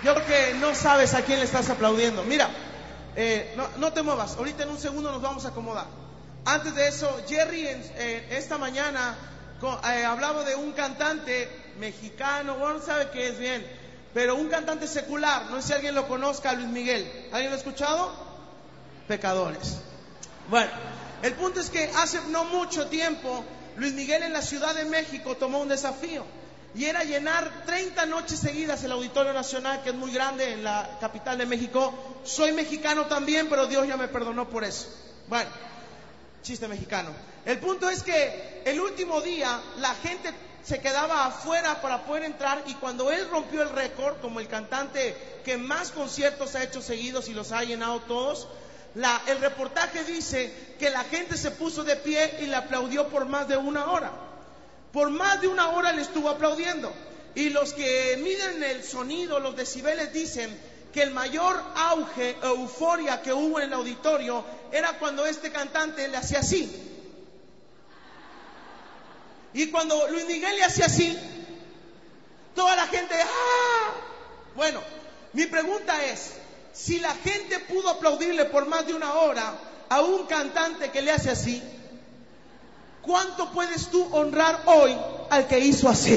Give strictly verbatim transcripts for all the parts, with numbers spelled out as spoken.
Yo creo que no sabes a quién le estás aplaudiendo. Mira, eh, no, no te muevas. Ahorita en un segundo nos vamos a acomodar. Antes de eso, Jerry en, eh, esta mañana con, eh, hablaba de un cantante mexicano, bueno, no sabe qué es bien, pero un cantante secular. No sé si alguien lo conozca, Luis Miguel. ¿Alguien lo ha escuchado? Pecadores. Bueno, el punto es que hace no mucho tiempo Luis Miguel en la Ciudad de México tomó un desafío. Y era llenar treinta noches seguidas el Auditorio Nacional, que es muy grande en la capital de México. Soy mexicano también, pero Dios ya me perdonó por eso. Bueno, chiste mexicano. El punto es que el último día la gente se quedaba afuera para poder entrar, y cuando él rompió el récord como el cantante que más conciertos ha hecho seguidos y los ha llenado todos, la, el reportaje dice que la gente se puso de pie y le aplaudió por más de una hora. Por más de una hora le estuvo aplaudiendo. Y los que miden el sonido, los decibeles, dicen que el mayor auge, euforia que hubo en el auditorio era cuando este cantante le hacía así. Y cuando Luis Miguel le hacía así, toda la gente ¡ah! Bueno, mi pregunta es, si la gente pudo aplaudirle por más de una hora a un cantante que le hace así, ¿cuánto puedes tú honrar hoy al que hizo así?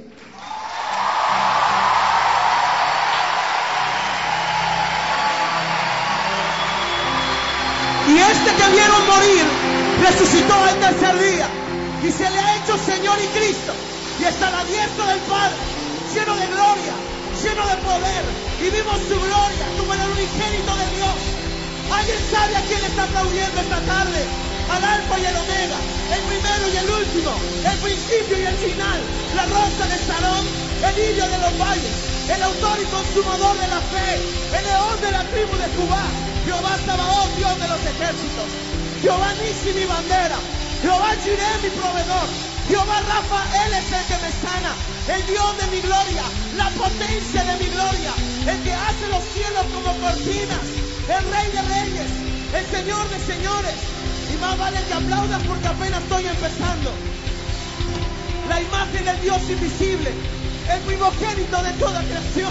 Y este que vieron morir resucitó al tercer día y se le ha hecho Señor y Cristo, y está a la diestra del Padre, lleno de gloria, lleno de poder, y vimos su gloria como el unigénito de Dios. ¿Alguien sabe a quién le está aplaudiendo esta tarde? Al Alfa y el Omega, el primero y el último, el principio y el final, la rosa de Sarón, el lirio de los valles, el autor y consumador de la fe, el león de la tribu de Judá, Jehová Sabaoth, Dios de los ejércitos, Jehová Nisi, mi bandera, Jehová Jireh, mi proveedor, Jehová Rafa, Él es el que me sana, el Dios de mi gloria, la potencia de mi gloria, el que hace los cielos como cortinas, el Rey de reyes, el Señor de señores. Y más vale que aplaudas porque apenas estoy empezando. La imagen del Dios invisible, el primogénito de toda creación.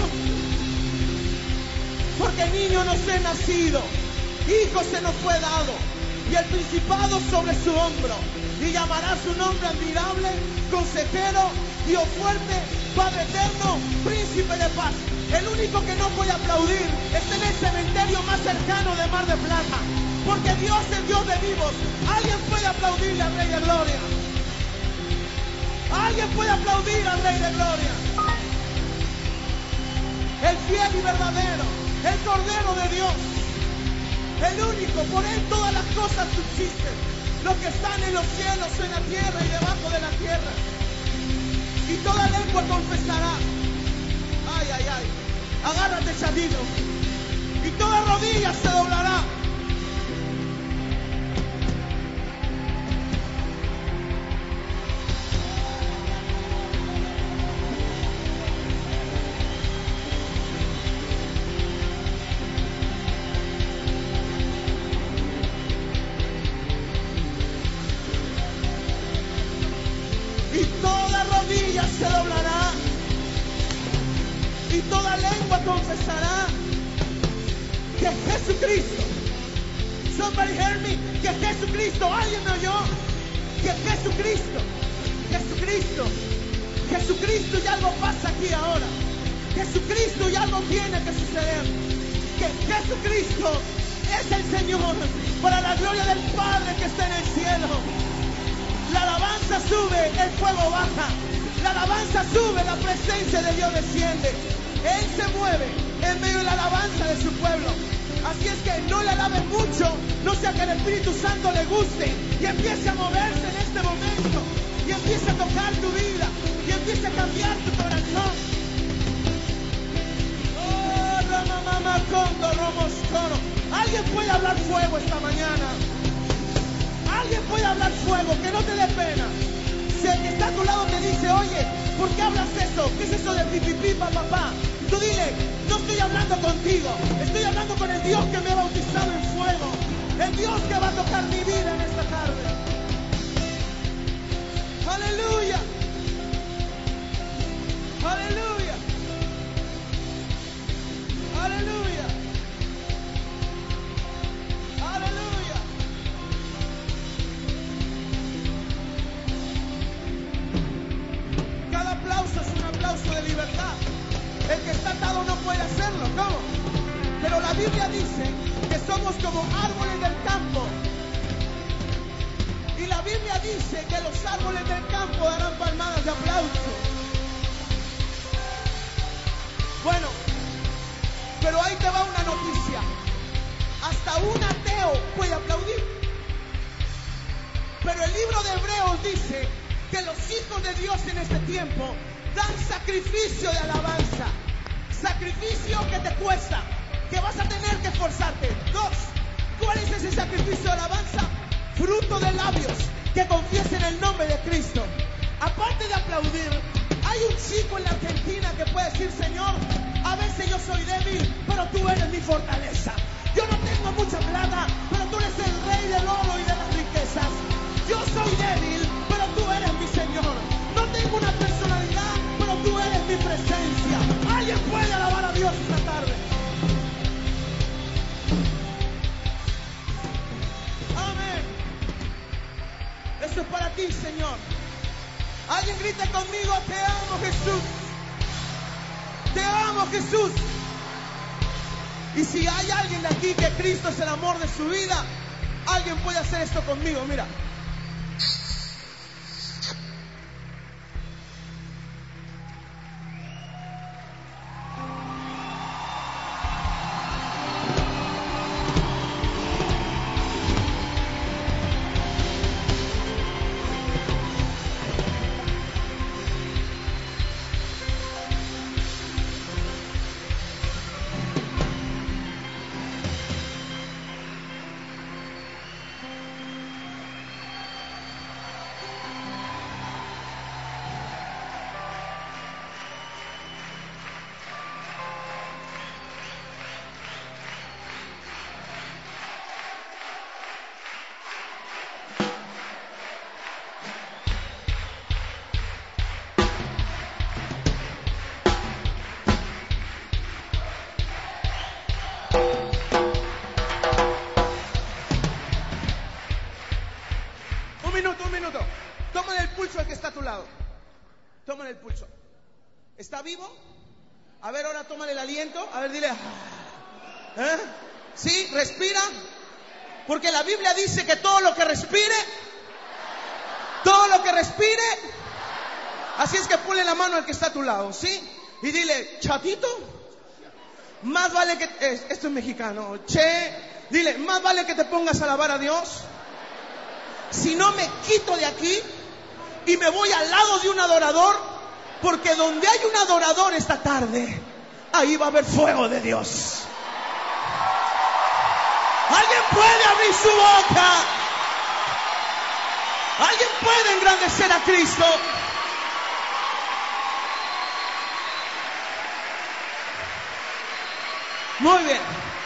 Porque niño nos he nacido, hijo se nos fue dado, y el principado sobre su hombro. Y llamará su nombre admirable, consejero, Dios fuerte, Padre eterno, príncipe de paz. El único que no puede aplaudir es en el cementerio más cercano de Mar de Plata. Porque Dios es Dios de vivos. Alguien puede aplaudirle al Rey de Gloria. Alguien puede aplaudir al Rey de Gloria. El fiel y verdadero, el Cordero de Dios, el único. Por Él todas las cosas subsisten, los que están en los cielos, en la tierra y debajo de la tierra. Y toda lengua confesará. Ay, ay, ay. Agárrate, Chadino. Y toda rodilla se doblará. Se doblará y toda lengua confesará que Jesucristo, somebody hear me, que Jesucristo, alguien me oyó, que Jesucristo, Jesucristo, Jesucristo, y algo pasa aquí ahora, Jesucristo, y algo tiene que suceder, que Jesucristo es el Señor, para la gloria del Padre que está en el cielo. La alabanza sube, el fuego baja. La alabanza sube, la presencia de Dios desciende. Él se mueve en medio de la alabanza de su pueblo. Así es que no le alabes mucho, no sea que el Espíritu Santo le guste y empiece a moverse en este momento, y empiece a tocar tu vida, y empiece a cambiar tu corazón. Oh, Rama Mama Condo Romos Coro. Alguien puede hablar fuego esta mañana. Alguien puede hablar fuego, que no te dé pena. Si el que está a tu lado te dice, oye, ¿por qué hablas eso? ¿Qué es eso de pipipi, papá? Tú dile, no estoy hablando contigo, estoy hablando con el Dios que me ha bautizado en fuego, el Dios que va a tocar mi vida en esta tarde. Aleluya, aleluya. no puede hacerlo. ¿Cómo? Pero la Biblia dice que somos como árboles del campo. Y la Biblia dice que los árboles del campo darán palmadas de aplauso. Bueno, pero ahí te va una noticia. Hasta un ateo puede aplaudir. Pero el libro de Hebreos dice que los hijos de Dios en este tiempo dan sacrificio de alabanza. Sacrificio que te cuesta, que vas a tener que esforzarte. Dos, ¿cuál es ese sacrificio de alabanza? Fruto de labios que confiesen el nombre de Cristo. Aparte de aplaudir, hay un chico en la Argentina que puede decir: Señor, a veces yo soy débil, pero tú eres mi fortaleza. Yo no tengo mucha plata, pero tú eres el rey del oro y de las riquezas. Yo soy débil, pero tú eres mi Señor. No tengo una personalidad, pero tú eres mi presencia. ¿Alguien puede alabar a Dios esta tarde? Amén. Eso es para ti, Señor. Alguien grita conmigo: te amo, Jesús. Te amo, Jesús. Y si hay alguien de aquí que Cristo es el amor de su vida, alguien puede hacer esto conmigo. Mira. Tómale el pulso. ¿Está vivo? A ver, ahora tómale el aliento. A ver, dile. ¿Eh? ¿Sí? ¿Respira? Porque la Biblia dice que todo lo que respire, todo lo que respire. Así es que ponle la mano al que está a tu lado, ¿sí? Y dile: chatito, más vale que... Eh, esto es mexicano. Che, dile: más vale que te pongas a alabar a Dios. Si no, me quito de aquí y me voy al lado de un adorador, porque donde hay un adorador esta tarde, ahí va a haber fuego de Dios. Alguien puede abrir su boca. Alguien puede engrandecer a Cristo. Muy bien.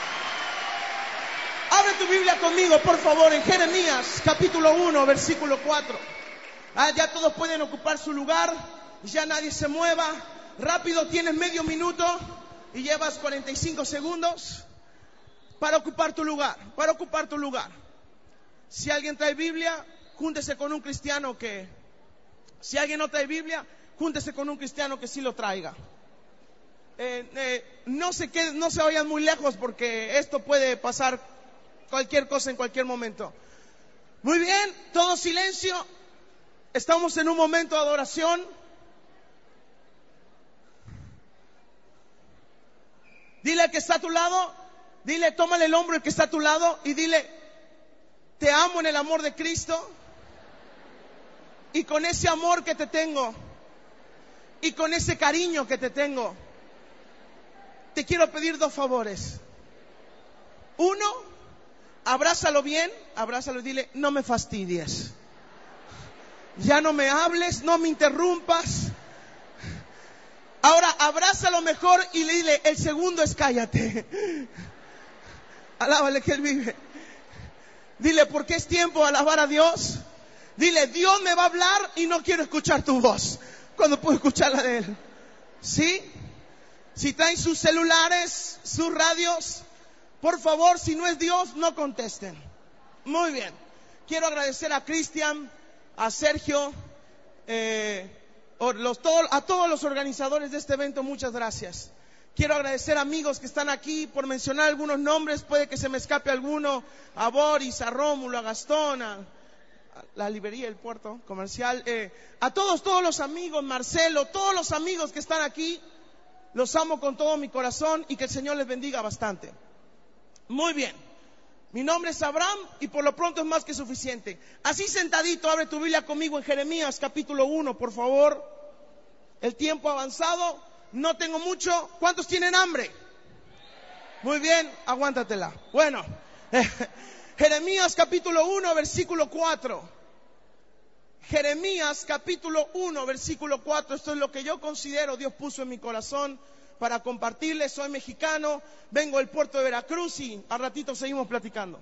Abre tu Biblia conmigo, por favor, en Jeremías capítulo uno, versículo cuatro. Ah, ya todos pueden ocupar su lugar, ya nadie se mueva. Rápido, tienes medio minuto y llevas cuarenta y cinco segundos para ocupar tu lugar, para ocupar tu lugar. Si alguien trae Biblia, júntese con un cristiano que... Si alguien no trae Biblia, júntese con un cristiano que sí lo traiga. Eh, eh, no se queden, no se vayan muy lejos, porque esto puede pasar cualquier cosa en cualquier momento. Muy bien, todo silencio. Estamos en un momento de adoración. Dile al que está a tu lado, dile, tómale el hombro el que está a tu lado y dile: te amo en el amor de Cristo. Y con ese amor que te tengo, y con ese cariño que te tengo, te quiero pedir dos favores. Uno, abrázalo bien, abrázalo y dile: no me fastidies. Ya no me hables, no me interrumpas. Ahora abrázalo mejor y le dile: el segundo es cállate. Alábale que Él vive. Dile: porque es tiempo de alabar a Dios. Dile: Dios me va a hablar y no quiero escuchar tu voz cuando puedo escuchar la de Él. ¿Sí? Si traen sus celulares, sus radios, por favor, si no es Dios, no contesten. Muy bien. Quiero agradecer a Cristian, a Sergio, eh, los, todo, a todos los organizadores de este evento. Muchas gracias. Quiero agradecer a amigos que están aquí, por mencionar algunos nombres, puede que se me escape alguno, a Boris, a Rómulo, a Gastón, a, a la librería del puerto comercial, eh, a todos, todos los amigos, Marcelo, todos los amigos que están aquí, los amo con todo mi corazón y que el Señor les bendiga bastante. Muy bien, mi nombre es Abraham y por lo pronto es más que suficiente. Así sentadito, abre tu Biblia conmigo en Jeremías capítulo uno, por favor. El tiempo ha avanzado. No tengo mucho. ¿Cuántos tienen hambre? Muy bien, aguántatela. Bueno, eh, Jeremías capítulo uno, versículo cuatro. Jeremías capítulo uno, versículo cuatro. Esto es lo que yo considero Dios puso en mi corazón para compartirles. Soy mexicano, vengo del puerto de Veracruz y al ratito seguimos platicando.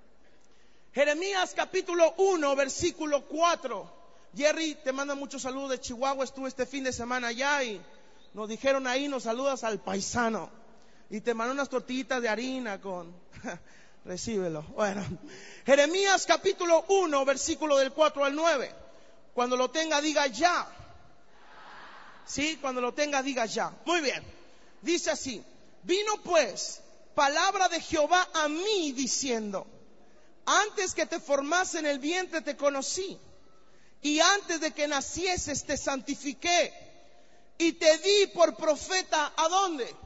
Jeremías capítulo uno, versículo cuatro. Jerry, te manda muchos saludos de Chihuahua. Estuve este fin de semana allá y nos dijeron ahí, nos saludas al paisano. Y te mandó unas tortillitas de harina con... Recíbelo. Bueno, Jeremías capítulo uno, versículo del cuatro al nueve. Cuando lo tenga, diga ya. Sí, cuando lo tenga, diga ya. Muy bien. Dice así: vino pues palabra de Jehová a mí diciendo: antes que te formase en el vientre te conocí, y antes de que nacieses te santifiqué, y te di por profeta, ¿a dónde?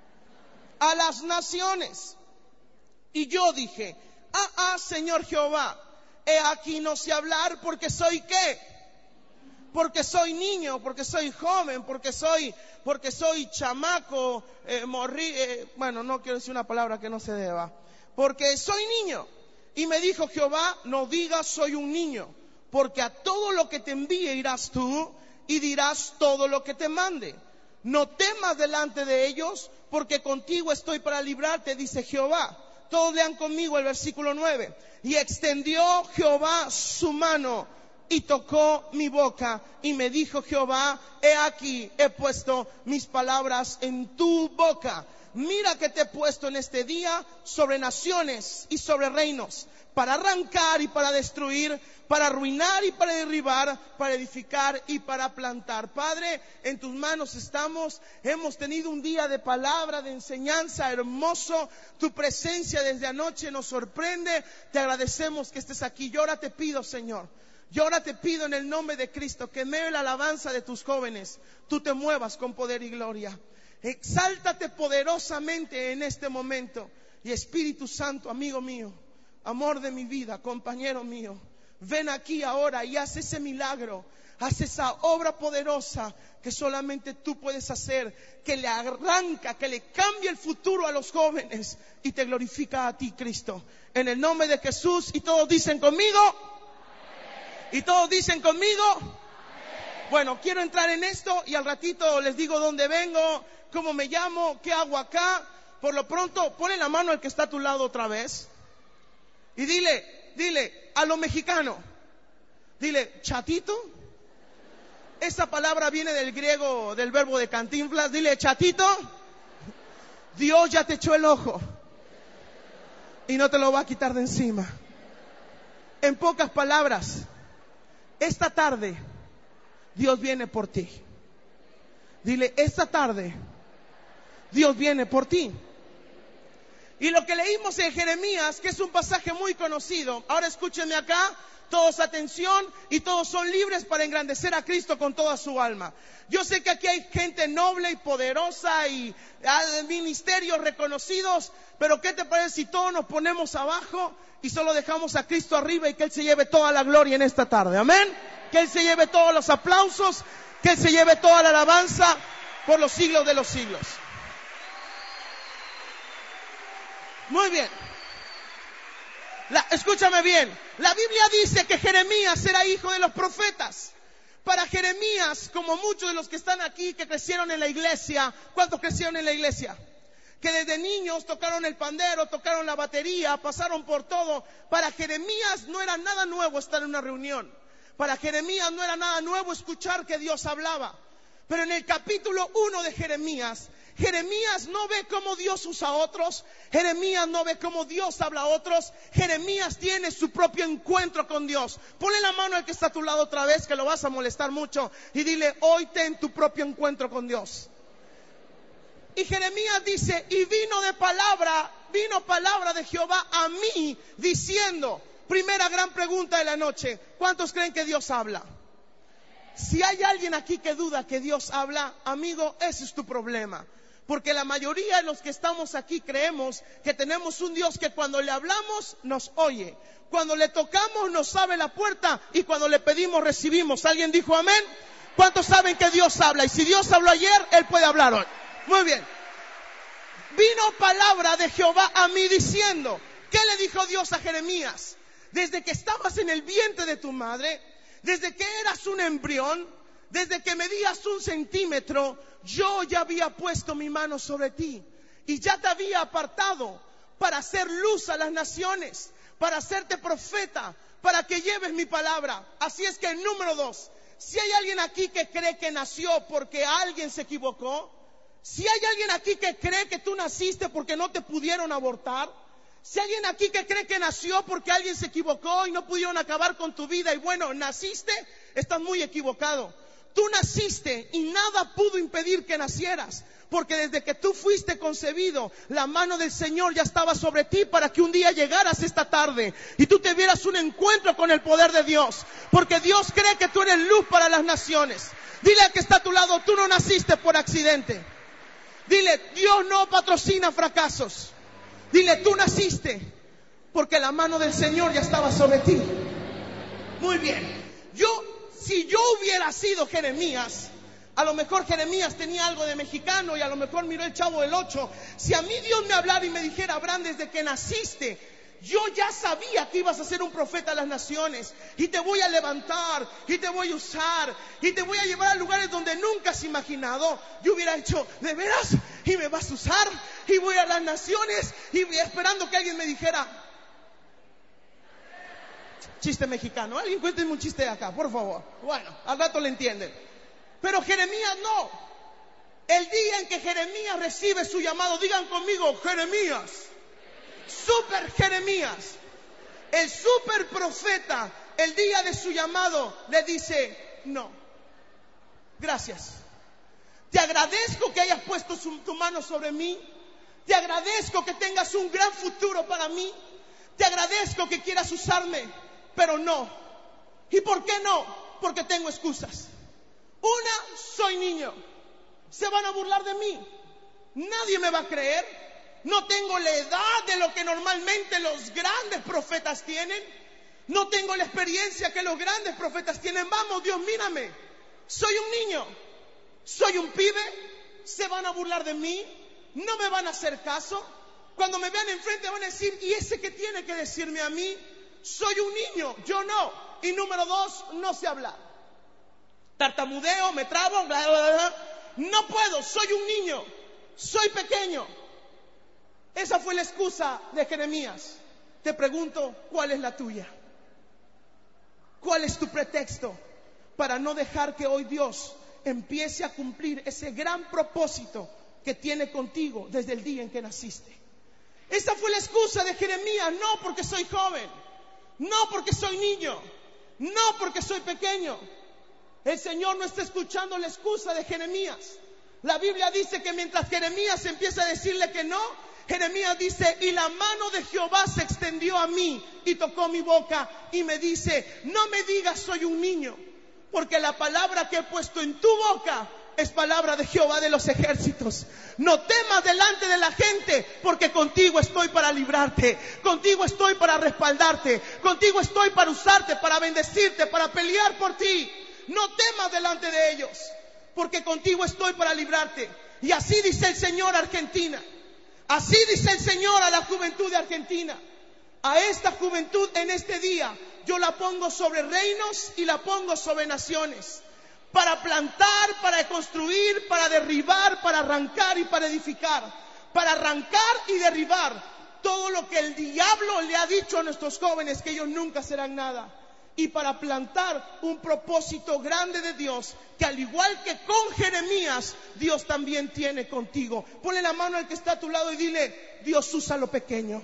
A las naciones. Y yo dije: ah, ah, Señor Jehová, he aquí no sé hablar, porque soy ¿qué? Porque soy niño, porque soy joven, porque soy, porque soy chamaco, eh, morrí, eh, bueno, no quiero decir una palabra que no se deba, porque soy niño. Y me dijo Jehová: no digas soy un niño, porque a todo lo que te envíe irás tú, y dirás todo lo que te mande. No temas delante de ellos, porque contigo estoy para librarte, dice Jehová. Todos lean conmigo el versículo nueve. Y extendió Jehová su mano y tocó mi boca, y me dijo Jehová: he aquí, he puesto mis palabras en tu boca. Mira que te he puesto en este día sobre naciones y sobre reinos, para arrancar y para destruir, para arruinar y para derribar, para edificar y para plantar. Padre, en tus manos estamos. Hemos tenido un día de palabra, de enseñanza hermoso. Tu presencia desde anoche nos sorprende. Te agradecemos que estés aquí. Yo ahora te pido, Señor, yo ahora te pido en el nombre de Cristo, que en medio de la alabanza de tus jóvenes, tú te muevas con poder y gloria. Exáltate poderosamente en este momento. Y Espíritu Santo, amigo mío, amor de mi vida, compañero mío, ven aquí ahora y haz ese milagro, haz esa obra poderosa que solamente tú puedes hacer, que le arranca, que le cambia el futuro a los jóvenes y te glorifica a ti, Cristo. En el nombre de Jesús. Y todos dicen conmigo. Y todos dicen conmigo. Bueno, quiero entrar en esto y al ratito les digo dónde vengo, cómo me llamo, qué hago acá. Por lo pronto, ponle la mano al que está a tu lado otra vez y dile, dile a lo mexicano, dile: chatito. Esa palabra viene del griego, del verbo de Cantinflas. Dile: chatito, Dios ya te echó el ojo y no te lo va a quitar de encima. En pocas palabras, esta tarde Dios viene por ti. Dile: esta tarde Dios viene por ti. Y lo que leímos en Jeremías, que es un pasaje muy conocido. Ahora escúchenme acá, todos atención, y todos son libres para engrandecer a Cristo con toda su alma. Yo sé que aquí hay gente noble y poderosa y ministerios reconocidos, pero ¿qué te parece si todos nos ponemos abajo y solo dejamos a Cristo arriba y que Él se lleve toda la gloria en esta tarde? Amén. Que Él se lleve todos los aplausos, que Él se lleve toda la alabanza por los siglos de los siglos. Muy bien. La, escúchame bien. La Biblia dice que Jeremías era hijo de los profetas. Para Jeremías, como muchos de los que están aquí que crecieron en la iglesia, ¿cuántos crecieron en la iglesia? Que desde niños tocaron el pandero, tocaron la batería, pasaron por todo. Para Jeremías no era nada nuevo estar en una reunión. Para Jeremías no era nada nuevo escuchar que Dios hablaba. Pero en el capítulo uno de Jeremías, Jeremías no ve cómo Dios usa a otros. Jeremías no ve cómo Dios habla a otros. Jeremías tiene su propio encuentro con Dios. Ponle la mano al que está a tu lado otra vez, que lo vas a molestar mucho, y dile: hoy ten tu propio encuentro con Dios. Y Jeremías dice, y vino de palabra, vino palabra de Jehová a mí diciendo, primera gran pregunta de la noche, ¿cuántos creen que Dios habla? Si hay alguien aquí que duda que Dios habla, amigo, ese es tu problema. Porque la mayoría de los que estamos aquí creemos que tenemos un Dios que cuando le hablamos nos oye, cuando le tocamos nos abre la puerta y cuando le pedimos recibimos. ¿Alguien dijo amén? ¿Cuántos saben que Dios habla? Y si Dios habló ayer, Él puede hablar hoy. Muy bien. Vino palabra de Jehová a mí diciendo, ¿qué le dijo Dios a Jeremías? Desde que estabas en el vientre de tu madre, desde que eras un embrión, desde que medías un centímetro, yo ya había puesto mi mano sobre ti y ya te había apartado para hacer luz a las naciones, para hacerte profeta, para que lleves mi palabra. Así es que, número dos, si hay alguien aquí que cree que nació porque alguien se equivocó, si hay alguien aquí que cree que tú naciste porque no te pudieron abortar, si hay alguien aquí que cree que nació porque alguien se equivocó y no pudieron acabar con tu vida y bueno, naciste, estás muy equivocado. Tú naciste y nada pudo impedir que nacieras, porque desde que tú fuiste concebido, la mano del Señor ya estaba sobre ti para que un día llegaras esta tarde y tú te vieras un encuentro con el poder de Dios, porque Dios cree que tú eres luz para las naciones. Dile al que está a tu lado, tú no naciste por accidente. Dile, Dios no patrocina fracasos. Dile, tú naciste porque la mano del Señor ya estaba sobre ti. Muy bien. Yo Si yo hubiera sido Jeremías, a lo mejor Jeremías tenía algo de mexicano y a lo mejor miró el Chavo del Ocho. Si a mí Dios me hablara y me dijera, Abraham, desde que naciste, yo ya sabía que ibas a ser un profeta a las naciones y te voy a levantar y te voy a usar y te voy a llevar a lugares donde nunca has imaginado, yo hubiera hecho, ¿de veras? ¿Y me vas a usar? Y voy a las naciones y esperando que alguien me dijera, chiste mexicano, alguien cuénteme un chiste de acá, por favor. Bueno, al rato le entienden. Pero Jeremías no. El día en que Jeremías recibe su llamado, digan conmigo, Jeremías, super Jeremías, el super profeta, el día de su llamado le dice, no, gracias. Te agradezco que hayas puesto su, tu mano sobre mí. Te agradezco que tengas un gran futuro para mí. Te agradezco que quieras usarme. Pero no. ¿Y por qué no? Porque tengo excusas. Una, soy niño. Se van a burlar de mí. Nadie me va a creer. No tengo la edad de lo que normalmente los grandes profetas tienen. No tengo la experiencia que los grandes profetas tienen. Vamos, Dios, mírame. Soy un niño. Soy un pibe. Se van a burlar de mí. No me van a hacer caso. Cuando me vean enfrente van a decir, ¿y ese qué tiene que decirme a mí? Soy un niño, yo no. Y número dos, no sé hablar. Tartamudeo, me trabo, bla, bla, bla. No puedo, soy un niño, soy pequeño. Esa fue la excusa de Jeremías. Te pregunto, ¿cuál es la tuya? ¿Cuál es tu pretexto para no dejar que hoy Dios empiece a cumplir ese gran propósito que tiene contigo desde el día en que naciste? Esa fue la excusa de Jeremías. No porque soy joven, no porque soy niño, no porque soy pequeño. El Señor no está escuchando la excusa de Jeremías. La Biblia dice que mientras Jeremías empieza a decirle que no, Jeremías dice, y la mano de Jehová se extendió a mí y tocó mi boca y me dice, no me digas soy un niño, porque la palabra que he puesto en tu boca es palabra de Jehová de los ejércitos. No temas delante de la gente, porque contigo estoy para librarte, contigo estoy para respaldarte, contigo estoy para usarte, para bendecirte, para pelear por ti. No temas delante de ellos, porque contigo estoy para librarte. Y así dice el Señor a Argentina, así dice el Señor a la juventud de Argentina. A esta juventud en este día yo la pongo sobre reinos y la pongo sobre naciones, para plantar, para construir, para derribar, para arrancar y para edificar, para arrancar y derribar todo lo que el diablo le ha dicho a nuestros jóvenes que ellos nunca serán nada, y para plantar un propósito grande de Dios que al igual que con Jeremías, Dios también tiene contigo. Ponle la mano al que está a tu lado y dile, Dios usa lo pequeño.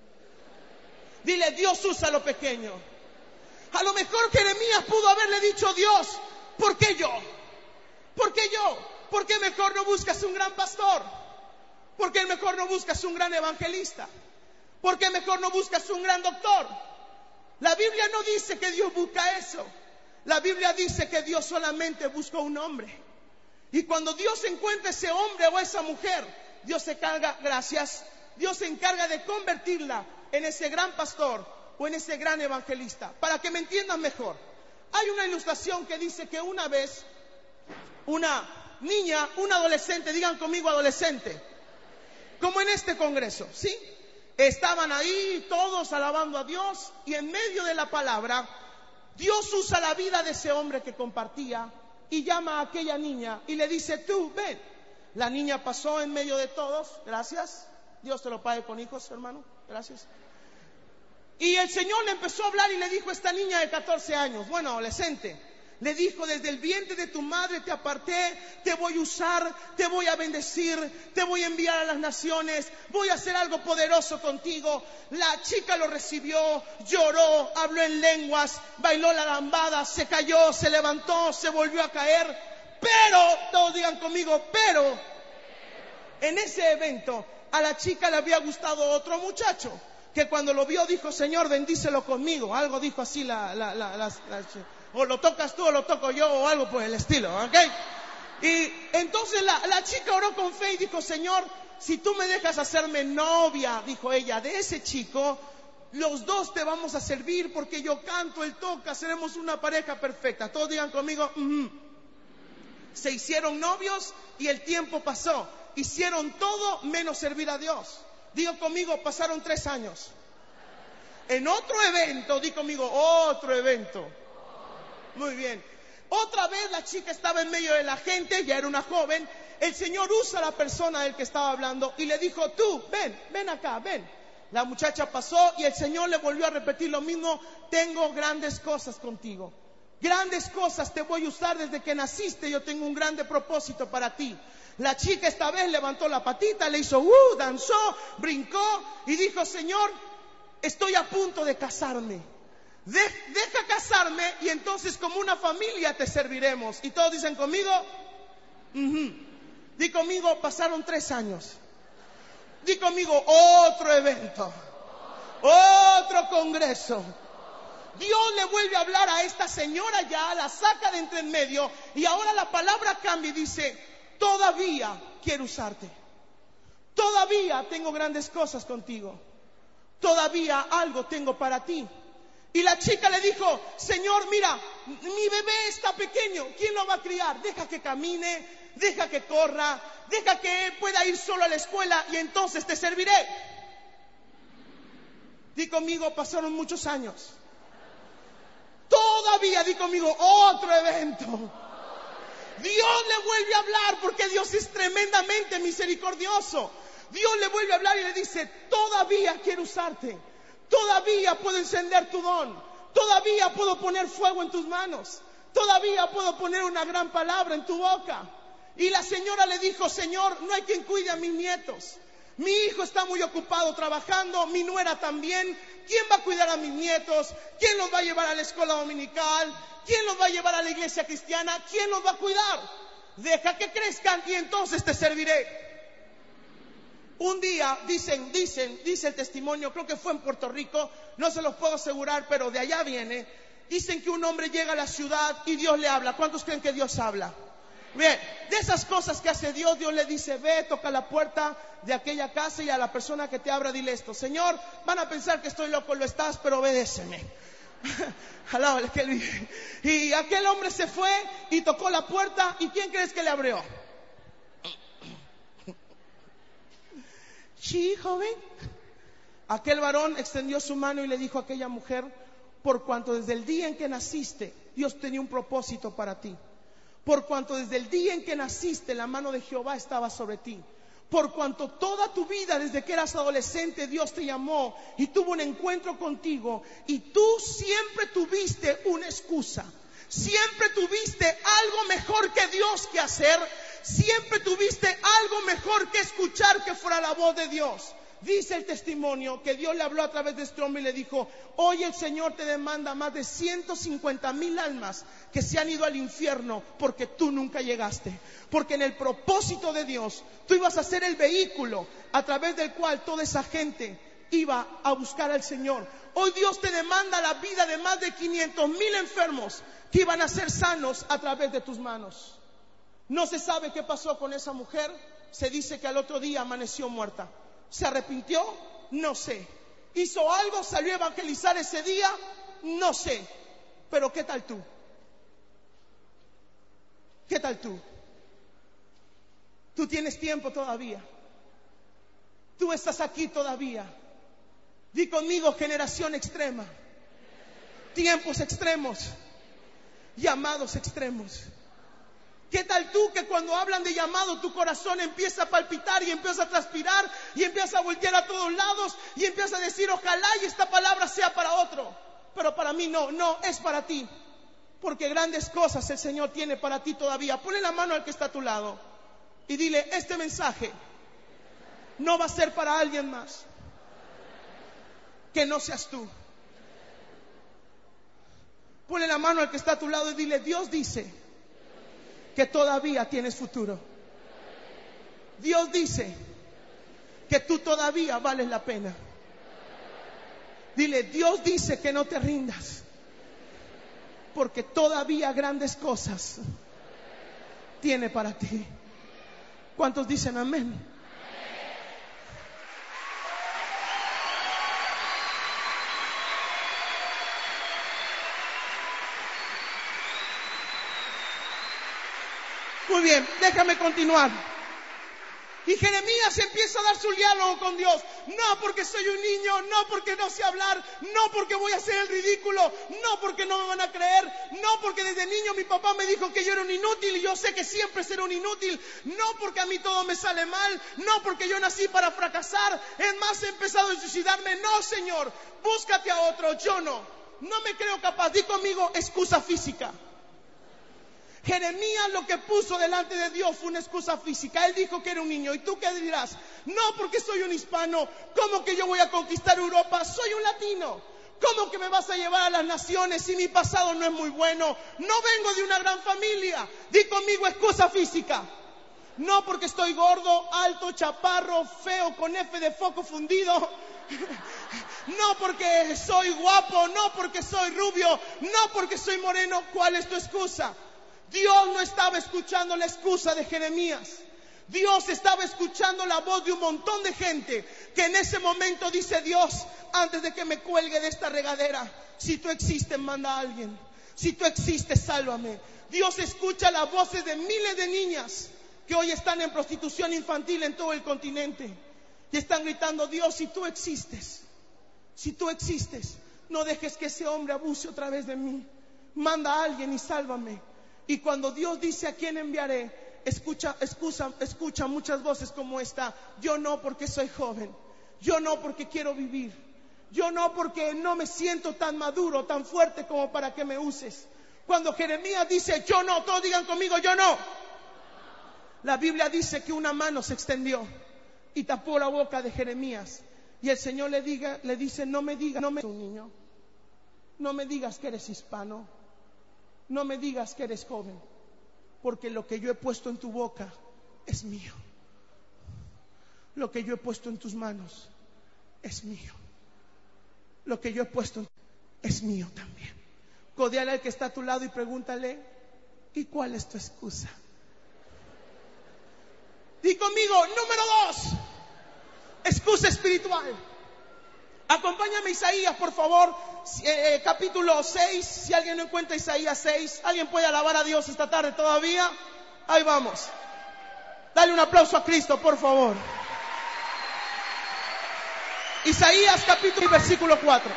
Dile, Dios usa lo pequeño. A lo mejor Jeremías pudo haberle dicho, Dios, ¿por qué yo? ¿Por qué yo? ¿Por qué mejor no buscas un gran pastor? ¿Por qué mejor no buscas un gran evangelista? ¿Por qué mejor no buscas un gran doctor? La Biblia no dice que Dios busca eso. La Biblia dice que Dios solamente busca un hombre. Y cuando Dios encuentra ese hombre o esa mujer, Dios se encarga, gracias, Dios se encarga de convertirla en ese gran pastor o en ese gran evangelista. Para que me entiendan mejor, hay una ilustración que dice que una vez una niña, un adolescente, digan conmigo adolescente, como en este congreso, ¿sí? Estaban ahí todos alabando a Dios y en medio de la palabra Dios usa la vida de ese hombre que compartía y llama a aquella niña y le dice, tú, ven. La niña pasó en medio de todos, gracias, Dios te lo pague con hijos, hermano, gracias. Y el Señor le empezó a hablar y le dijo a esta niña de catorce años, bueno, adolescente, le dijo, desde el vientre de tu madre te aparté, te voy a usar, te voy a bendecir, te voy a enviar a las naciones, voy a hacer algo poderoso contigo. La chica lo recibió, lloró, habló en lenguas, bailó la lambada, se cayó, se levantó, se volvió a caer. Pero, todos digan conmigo, pero, en ese evento a la chica le había gustado otro muchacho, que cuando lo vio dijo, Señor, bendícelo conmigo. Algo dijo así la, la, la, la, la o lo tocas tú o lo toco yo o algo por el estilo, ¿ok? Y entonces la, la chica oró con fe y dijo, Señor, si tú me dejas hacerme novia, dijo ella, de ese chico, los dos te vamos a servir porque yo canto, él toca, seremos una pareja perfecta. Todos digan conmigo, mm-hmm. Se hicieron novios y el tiempo pasó. Hicieron todo menos servir a Dios. Digo conmigo, pasaron tres años. En otro evento, di conmigo, otro evento. Muy bien. Otra vez la chica estaba en medio de la gente, ya era una joven. El Señor usa a la persona del que estaba hablando y le dijo, tú, ven, ven acá, ven. La muchacha pasó y el Señor le volvió a repetir lo mismo, tengo grandes cosas contigo. Grandes cosas te voy a usar desde que naciste, yo tengo un grande propósito para ti. La chica esta vez levantó la patita, le hizo, uh, danzó, brincó y dijo, Señor, estoy a punto de casarme. De, deja casarme y entonces como una familia te serviremos. Y todos dicen conmigo, uh-huh. Di conmigo, pasaron tres años. Di conmigo, otro evento, otro congreso. Dios le vuelve a hablar a esta señora, ya la saca de entre en medio y ahora la palabra cambia y dice, todavía quiero usarte. Todavía tengo grandes cosas contigo. Todavía algo tengo para ti. Y la chica le dijo, Señor, mira, mi bebé está pequeño, ¿quién lo va a criar? Deja que camine, deja que corra, deja que él pueda ir solo a la escuela y entonces te serviré. Di conmigo, pasaron muchos años. Todavía, di conmigo, otro evento. Dios le vuelve a hablar porque Dios es tremendamente misericordioso. Dios le vuelve a hablar y le dice, todavía quiero usarte. Todavía puedo encender tu don. Todavía puedo poner fuego en tus manos. Todavía puedo poner una gran palabra en tu boca. Y la señora le dijo, Señor, no hay quien cuide a mis nietos. Mi hijo está muy ocupado trabajando, mi nuera también. ¿Quién va a cuidar a mis nietos? ¿Quién los va a llevar a la escuela dominical? ¿Quién los va a llevar a la iglesia cristiana? ¿Quién los va a cuidar? Deja que crezcan y entonces te serviré. Un día, dicen, dicen, dice el testimonio, creo que fue en Puerto Rico, no se los puedo asegurar, pero de allá viene. Dicen que un hombre llega a la ciudad y Dios le habla. ¿Cuántos creen que Dios habla? Bien, de esas cosas que hace Dios, Dios le dice, ve, toca la puerta de aquella casa y a la persona que te abra dile esto. Señor, van a pensar que estoy loco, lo estás, pero obedéceme. Alábale que él vive. Y aquel hombre se fue y tocó la puerta. ¿Y quién crees que le abrió? Sí, joven. Aquel varón extendió su mano y le dijo a aquella mujer, por cuanto desde el día en que naciste, Dios tenía un propósito para ti. Por cuanto desde el día en que naciste, la mano de Jehová estaba sobre ti. Por cuanto toda tu vida, desde que eras adolescente, Dios te llamó y tuvo un encuentro contigo. Y tú siempre tuviste una excusa. Siempre tuviste algo mejor que Dios que hacer. Siempre tuviste algo mejor que escuchar que fuera la voz de Dios. Dice el testimonio que Dios le habló a través de este hombre y le dijo: hoy el Señor te demanda más de ciento cincuenta mil almas que se han ido al infierno porque tú nunca llegaste. Porque en el propósito de Dios tú ibas a ser el vehículo a través del cual toda esa gente iba a buscar al Señor. Hoy Dios te demanda la vida de más de quinientos mil enfermos que iban a ser sanos a través de tus manos. No se sabe qué pasó con esa mujer. Se dice que al otro día amaneció muerta. ¿Se arrepintió? No sé. ¿Hizo algo? ¿Salió a evangelizar ese día? No sé. Pero ¿qué tal tú? ¿Qué tal tú? Tú tienes tiempo todavía. Tú estás aquí todavía. Di conmigo: generación extrema. Tiempos extremos. Llamados extremos. ¿Qué tal tú que cuando hablan de llamado tu corazón empieza a palpitar y empieza a transpirar y empieza a voltear a todos lados y empieza a decir: ojalá y esta palabra sea para otro, pero para mí no, no, es para ti, porque grandes cosas el Señor tiene para ti todavía? Ponle la mano al que está a tu lado y dile: este mensaje no va a ser para alguien más que no seas tú. Ponle la mano al que está a tu lado y dile: Dios dice que todavía tienes futuro. Dios dice que tú todavía vales la pena. Dile: Dios dice que no te rindas, porque todavía grandes cosas tiene para ti. ¿Cuántos dicen amén? Muy bien, déjame continuar. Y Jeremías empieza a dar su diálogo con Dios. No porque soy un niño, no porque no sé hablar, no porque voy a hacer el ridículo, no porque no me van a creer, no porque desde niño mi papá me dijo que yo era un inútil y yo sé que siempre seré un inútil, no porque a mí todo me sale mal, no porque yo nací para fracasar, es más, he empezado a suicidarme. No, Señor, búscate a otro, yo no, no me creo capaz. Di conmigo: excusa física. Jeremías lo que puso delante de Dios fue una excusa física. Él dijo que era un niño. ¿Y tú qué dirás? No, porque soy un hispano. ¿Cómo que yo voy a conquistar Europa? Soy un latino. ¿Cómo que me vas a llevar a las naciones si mi pasado no es muy bueno? No vengo de una gran familia. Di conmigo: excusa física. No porque estoy gordo, alto, chaparro, feo, con F de foco fundido. No porque soy guapo, no porque soy rubio, no porque soy moreno. ¿Cuál es tu excusa? Dios no estaba escuchando la excusa de Jeremías. Dios estaba escuchando la voz de un montón de gente que en ese momento dice: Dios, antes de que me cuelgue de esta regadera, si tú existes, manda a alguien. Si tú existes, sálvame. Dios escucha las voces de miles de niñas que hoy están en prostitución infantil en todo el continente y están gritando: Dios, si tú existes, si tú existes, no dejes que ese hombre abuse otra vez de mí. Manda a alguien y sálvame. Y cuando Dios dice: ¿a quién enviaré?, escucha, escucha, escucha muchas voces como esta: yo no porque soy joven, yo no porque quiero vivir, yo no porque no me siento tan maduro, tan fuerte como para que me uses. Cuando Jeremías dice yo no, todos digan conmigo: yo no. La Biblia dice que una mano se extendió y tapó la boca de Jeremías. Y el Señor le, diga, le dice: no me digas, no me, un niño, no me digas que eres hispano. No me digas que eres joven, porque lo que yo he puesto en tu boca es mío. Lo que yo he puesto en tus manos es mío. Lo que yo he puesto en es mío también. Codéale al que está a tu lado y pregúntale: ¿y cuál es tu excusa? Di conmigo: número dos, excusa espiritual. Acompáñame a Isaías, por favor, eh, capítulo seis. Si alguien no encuentra Isaías seis, ¿alguien puede alabar a Dios esta tarde todavía? Ahí vamos. Dale un aplauso a Cristo, por favor. Isaías capítulo y versículo cuatro.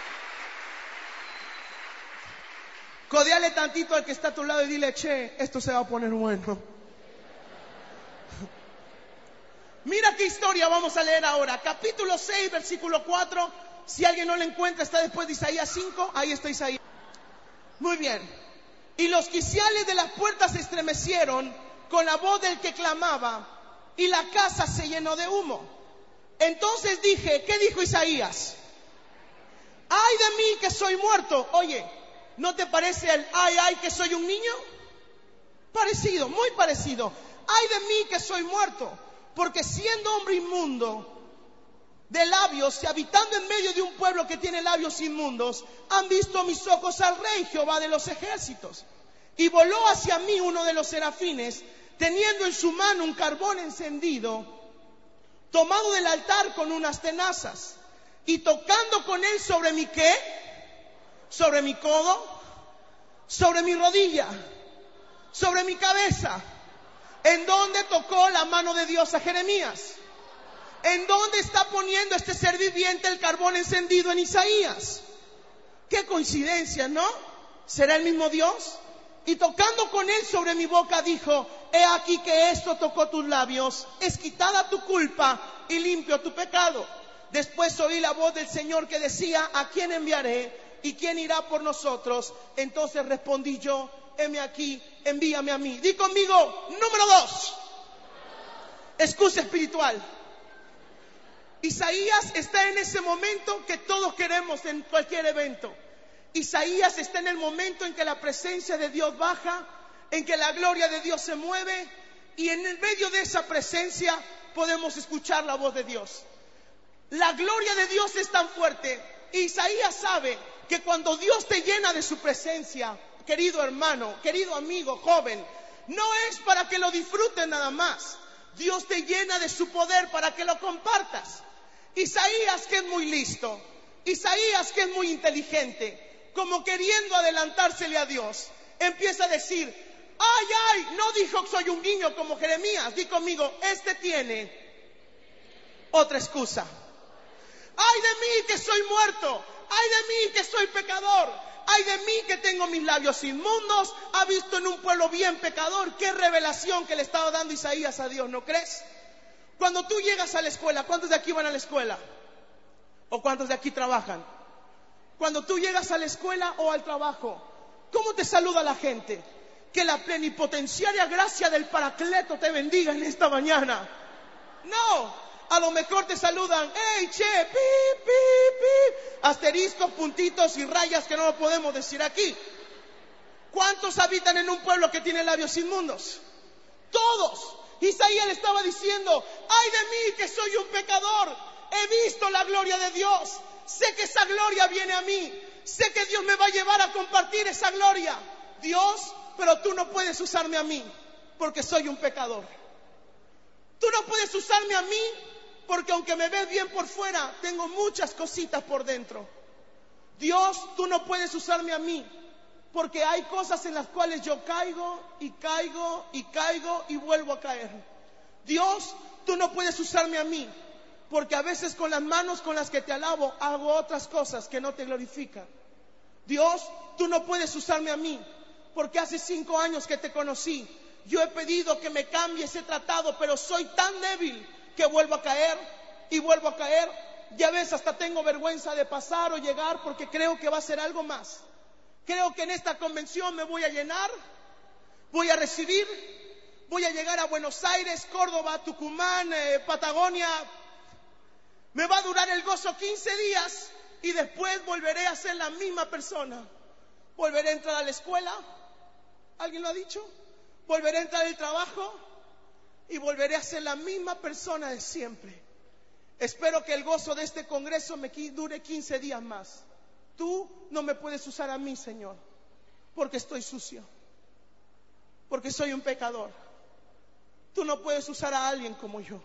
Codéale tantito al que está a tu lado y dile: che, esto se va a poner bueno. Mira qué historia vamos a leer ahora. Capítulo seis, versículo cuatro. Si alguien no lo encuentra, está después de Isaías cinco. Ahí está Isaías. Muy bien. Y los quiciales de las puertas se estremecieron con la voz del que clamaba, y la casa se llenó de humo. Entonces dije, ¿qué dijo Isaías? Ay de mí que soy muerto. Oye, ¿no te parece el ay, ay que soy un niño? Parecido, muy parecido. Ay de mí que soy muerto, porque siendo hombre inmundo de labios y habitando en medio de un pueblo que tiene labios inmundos, han visto mis ojos al Rey Jehová de los ejércitos. Y voló hacia mí uno de los serafines, teniendo en su mano un carbón encendido, tomado del altar con unas tenazas, y tocando con él sobre mi ¿qué? Sobre mi codo, sobre mi rodilla, sobre mi cabeza. ¿En dónde tocó la mano de Dios a Jeremías? ¿En dónde está poniendo este ser viviente el carbón encendido en Isaías? Qué coincidencia, ¿no? ¿Será el mismo Dios? Y tocando con él sobre mi boca dijo, he aquí que esto tocó tus labios, es quitada tu culpa y limpio tu pecado. Después oí la voz del Señor que decía, ¿a quién enviaré? ¿Y quién irá por nosotros? Entonces respondí yo, heme aquí, envíame a mí. Di conmigo, número dos, excusa espiritual. Isaías está en ese momento que todos queremos en cualquier evento. Isaías está en el momento en que la presencia de Dios baja, en que la gloria de Dios se mueve, y en el medio de esa presencia podemos escuchar la voz de Dios. La gloria de Dios es tan fuerte. Isaías sabe que cuando Dios te llena de su presencia, querido hermano, querido amigo, joven, no es para que lo disfrutes nada más. Dios te llena de su poder para que lo compartas. Isaías, que es muy listo, Isaías, que es muy inteligente, como queriendo adelantársele a Dios, empieza a decir, ay, ay, no dijo que soy un niño como Jeremías. Di conmigo, este tiene otra excusa. Ay de mí que soy muerto, ay de mí que soy pecador, ay de mí que tengo mis labios inmundos. Ha visto en un pueblo bien pecador. Qué revelación que le estaba dando Isaías a Dios, ¿no crees? Cuando tú llegas a la escuela, ¿cuántos de aquí van a la escuela? ¿O cuántos de aquí trabajan? Cuando tú llegas a la escuela o al trabajo, ¿cómo te saluda la gente? Que la plenipotenciaria gracia del Paracleto te bendiga en esta mañana. No, a lo mejor te saludan, hey, che, pi, pi, pi, asteriscos, puntitos y rayas que no lo podemos decir aquí. ¿Cuántos habitan en un pueblo que tiene labios inmundos? Todos. Isaías le estaba diciendo, ay de mí que soy un pecador, he visto la gloria de Dios, sé que esa gloria viene a mí, sé que Dios me va a llevar a compartir esa gloria. Dios, pero tú no puedes usarme a mí porque soy un pecador. Tú no puedes usarme a mí porque aunque me ves bien por fuera, tengo muchas cositas por dentro. Dios, tú no puedes usarme a mí porque hay cosas en las cuales yo caigo y caigo y caigo y vuelvo a caer. Dios, tú no puedes usarme a mí porque a veces con las manos con las que te alabo hago otras cosas que no te glorifican. Dios, tú no puedes usarme a mí porque hace cinco años que te conocí, yo he pedido que me cambie ese tratado, pero soy tan débil que vuelvo a caer y vuelvo a caer. Ya ves, hasta tengo vergüenza de pasar o llegar porque creo que va a ser algo más. Creo que en esta convención me voy a llenar, voy a recibir, voy a llegar a Buenos Aires, Córdoba, Tucumán, eh, Patagonia. Me va a durar el gozo quince días y después volveré a ser la misma persona. Volveré a entrar a la escuela, ¿alguien lo ha dicho? Volveré a entrar al trabajo y volveré a ser la misma persona de siempre. Espero que el gozo de este congreso me dure quince días más. Tú no me puedes usar a mí, Señor, porque estoy sucio, porque soy un pecador. Tú no puedes usar a alguien como yo.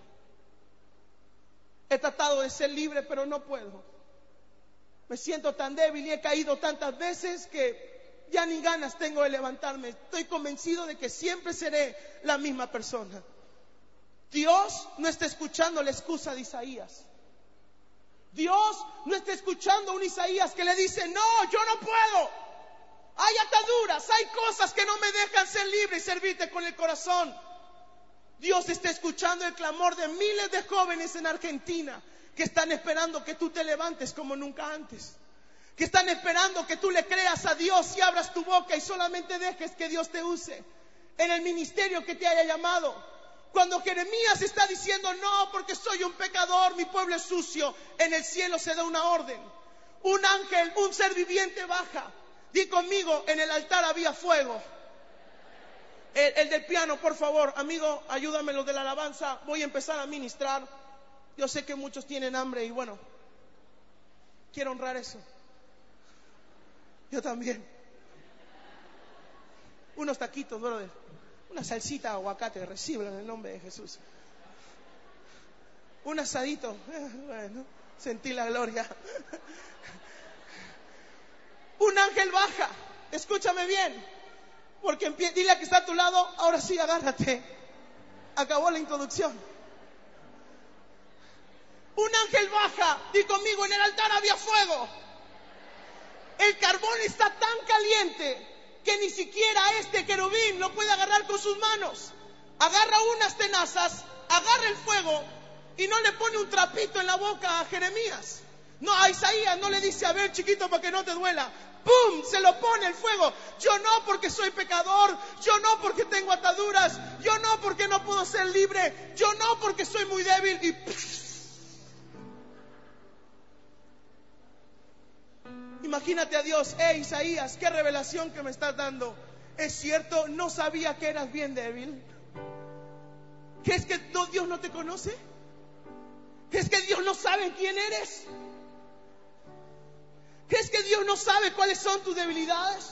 He tratado de ser libre, pero no puedo. Me siento tan débil y he caído tantas veces que ya ni ganas tengo de levantarme. Estoy convencido de que siempre seré la misma persona. Dios no está escuchando la excusa de Isaías. Dios no está escuchando a un Isaías que le dice, no, yo no puedo. Hay ataduras, hay cosas que no me dejan ser libre y servirte con el corazón. Dios está escuchando el clamor de miles de jóvenes en Argentina que están esperando que tú te levantes como nunca antes. Que están esperando que tú le creas a Dios y abras tu boca y solamente dejes que Dios te use en el ministerio que te haya llamado. Cuando Jeremías está diciendo, no, porque soy un pecador, mi pueblo es sucio, en el cielo se da una orden. Un ángel, un ser viviente baja. Di conmigo, en el altar había fuego. El, el del piano, por favor, amigo, ayúdame, lo de la alabanza. Voy a empezar a ministrar. Yo sé que muchos tienen hambre y bueno, quiero honrar eso. Yo también. Unos taquitos, brother. Una salsita de aguacate, recibe en el nombre de Jesús. Un asadito. Eh, bueno, sentí la gloria. Un ángel baja. Escúchame bien. Porque empie- dile a que está a tu lado, ahora sí, agárrate. Acabó la introducción. Un ángel baja. Di conmigo, en el altar había fuego. El carbón está tan caliente que ni siquiera este querubín lo puede agarrar con sus manos. Agarra unas tenazas, agarra el fuego y no le pone un trapito en la boca a Jeremías. No, a Isaías no le dice, a ver, chiquito, para que no te duela. ¡Pum! Se lo pone el fuego. Yo no, porque soy pecador. Yo no, porque tengo ataduras. Yo no, porque no puedo ser libre. Yo no, porque soy muy débil. Y pff. Imagínate a Dios. ¡Eh, Isaías, qué revelación que me estás dando! ¿Es cierto? ¿No sabía que eras bien débil? ¿Crees que no, Dios no te conoce? ¿Crees que Dios no sabe quién eres? ¿Crees que Dios no sabe cuáles son tus debilidades?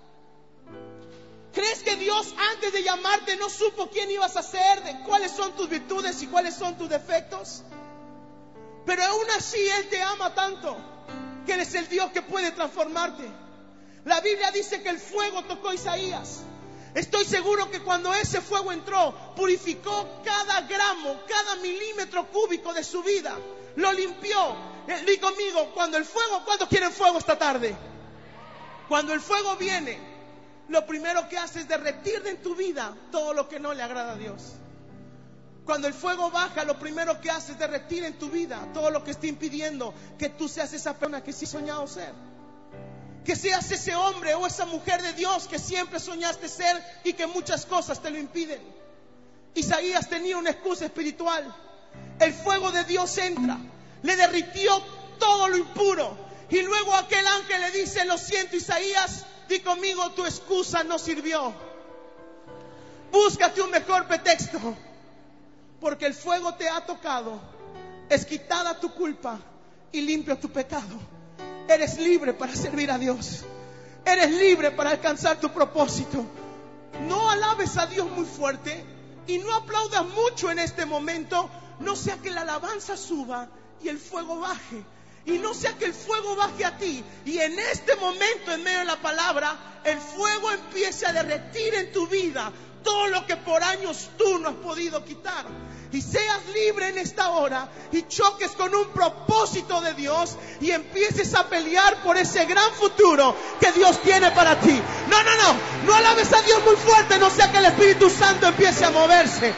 ¿Crees que Dios antes de llamarte no supo quién ibas a ser, de cuáles son tus virtudes y cuáles son tus defectos? Pero aún así Él te ama tanto que eres el Dios que puede transformarte. La Biblia dice que el fuego tocó a Isaías. Estoy seguro que cuando ese fuego entró, purificó cada gramo, cada milímetro cúbico de su vida. Lo limpió. Di conmigo, cuando el fuego, ¿cuántos quieren fuego esta tarde? Cuando el fuego viene, lo primero que hace es derretir en tu vida todo lo que no le agrada a Dios. Cuando el fuego baja, lo primero que hace es derretir en tu vida todo lo que está impidiendo que tú seas esa persona que sí has soñado ser. Que seas ese hombre o esa mujer de Dios que siempre soñaste ser y que muchas cosas te lo impiden. Isaías tenía una excusa espiritual. El fuego de Dios entra, le derritió todo lo impuro. Y luego aquel ángel le dice, lo siento, Isaías, di conmigo, tu excusa no sirvió. Búscate un mejor pretexto. Porque el fuego te ha tocado, es quitada tu culpa y limpio tu pecado. Eres libre para servir a Dios. Eres libre para alcanzar tu propósito. No alabes a Dios muy fuerte y no aplaudas mucho en este momento. No sea que la alabanza suba y el fuego baje. Y no sea que el fuego baje a ti y en este momento, en medio de la palabra, el fuego empiece a derretir en tu vida todo lo que por años tú no has podido quitar. Y seas libre en esta hora y choques con un propósito de Dios y empieces a pelear por ese gran futuro que Dios tiene para ti. No, no, no, no alabes a Dios muy fuerte, no sea que el Espíritu Santo empiece a moverse.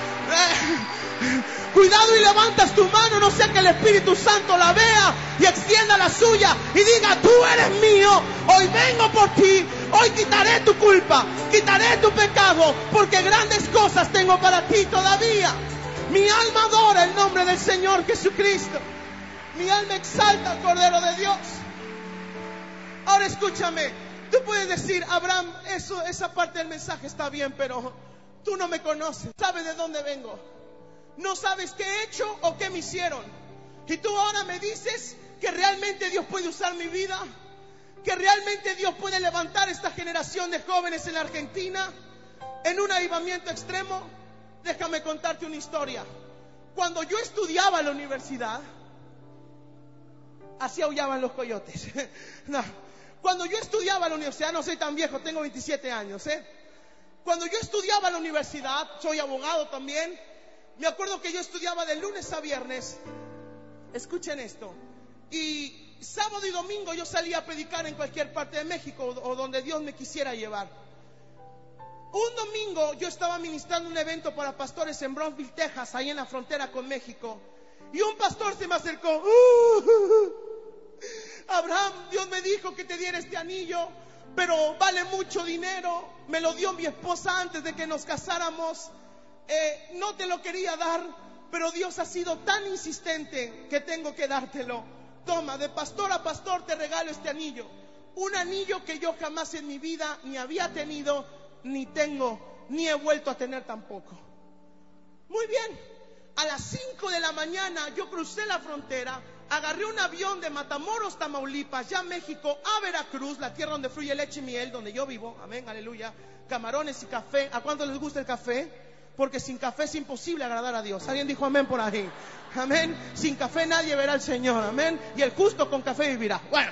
Eh, cuidado y levantas tu mano, no sea que el Espíritu Santo la vea y extienda la suya y diga, tú eres mío, hoy vengo por ti. Hoy quitaré tu culpa, quitaré tu pecado, porque grandes cosas tengo para ti todavía. Mi alma adora el nombre del Señor Jesucristo. Mi alma exalta al Cordero de Dios. Ahora escúchame, tú puedes decir, Abraham, eso, esa parte del mensaje está bien, pero tú no me conoces, sabes de dónde vengo, no sabes qué he hecho o qué me hicieron. Y tú ahora me dices que realmente Dios puede usar mi vida, que realmente Dios puede levantar esta generación de jóvenes en la Argentina en un avivamiento extremo. Déjame contarte una historia. Cuando yo estudiaba en la universidad, así aullaban los coyotes. No. Cuando yo estudiaba en la universidad, no soy tan viejo, tengo veintisiete años, ¿eh? Cuando yo estudiaba en la universidad, soy abogado también. Me acuerdo que yo estudiaba de lunes a viernes. Escuchen esto. Y sábado y domingo yo salía a predicar en cualquier parte de México o, o donde Dios me quisiera llevar. Un domingo yo estaba ministrando un evento para pastores en Brownsville, Texas, ahí en la frontera con México. Y un pastor se me acercó. Uh, uh, uh. Abraham, Dios me dijo que te diera este anillo, pero vale mucho dinero. Me lo dio mi esposa antes de que nos casáramos. eh, no te lo quería dar, pero Dios ha sido tan insistente que tengo que dártelo. Toma, de pastor a pastor te regalo este anillo. Un anillo que yo jamás en mi vida ni había tenido, ni tengo, ni he vuelto a tener tampoco. Muy bien, a las cinco de la mañana yo crucé la frontera, agarré un avión de Matamoros, Tamaulipas, ya México, a Veracruz, la tierra donde fluye leche y miel, donde yo vivo, amén, aleluya, camarones y café. ¿A cuánto les gusta el café? Porque sin café es imposible agradar a Dios. ¿Alguien dijo amén por ahí? Amén. Sin café nadie verá al Señor, amén. Y el justo con café vivirá. Bueno,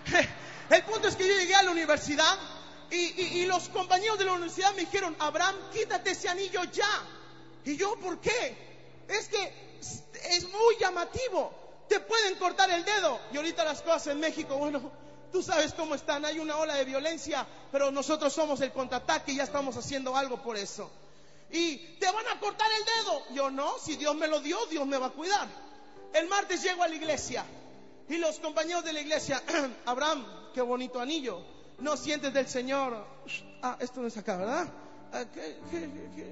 el punto es que yo llegué a la universidad y, y, y los compañeros de la universidad me dijeron: Abraham, quítate ese anillo ya. Y yo, ¿por qué? Es que es muy llamativo, te pueden cortar el dedo. Y ahorita las cosas en México, bueno, tú sabes cómo están, hay una ola de violencia, pero nosotros somos el contraataque y ya estamos haciendo algo por eso. Y te van a cortar el dedo. Yo no, si Dios me lo dio, Dios me va a cuidar. El martes llego a la iglesia y los compañeros de la iglesia: Abraham, qué bonito anillo, ¿no sientes del Señor? Ah, esto no es acá, ¿verdad? ¿Qué, qué,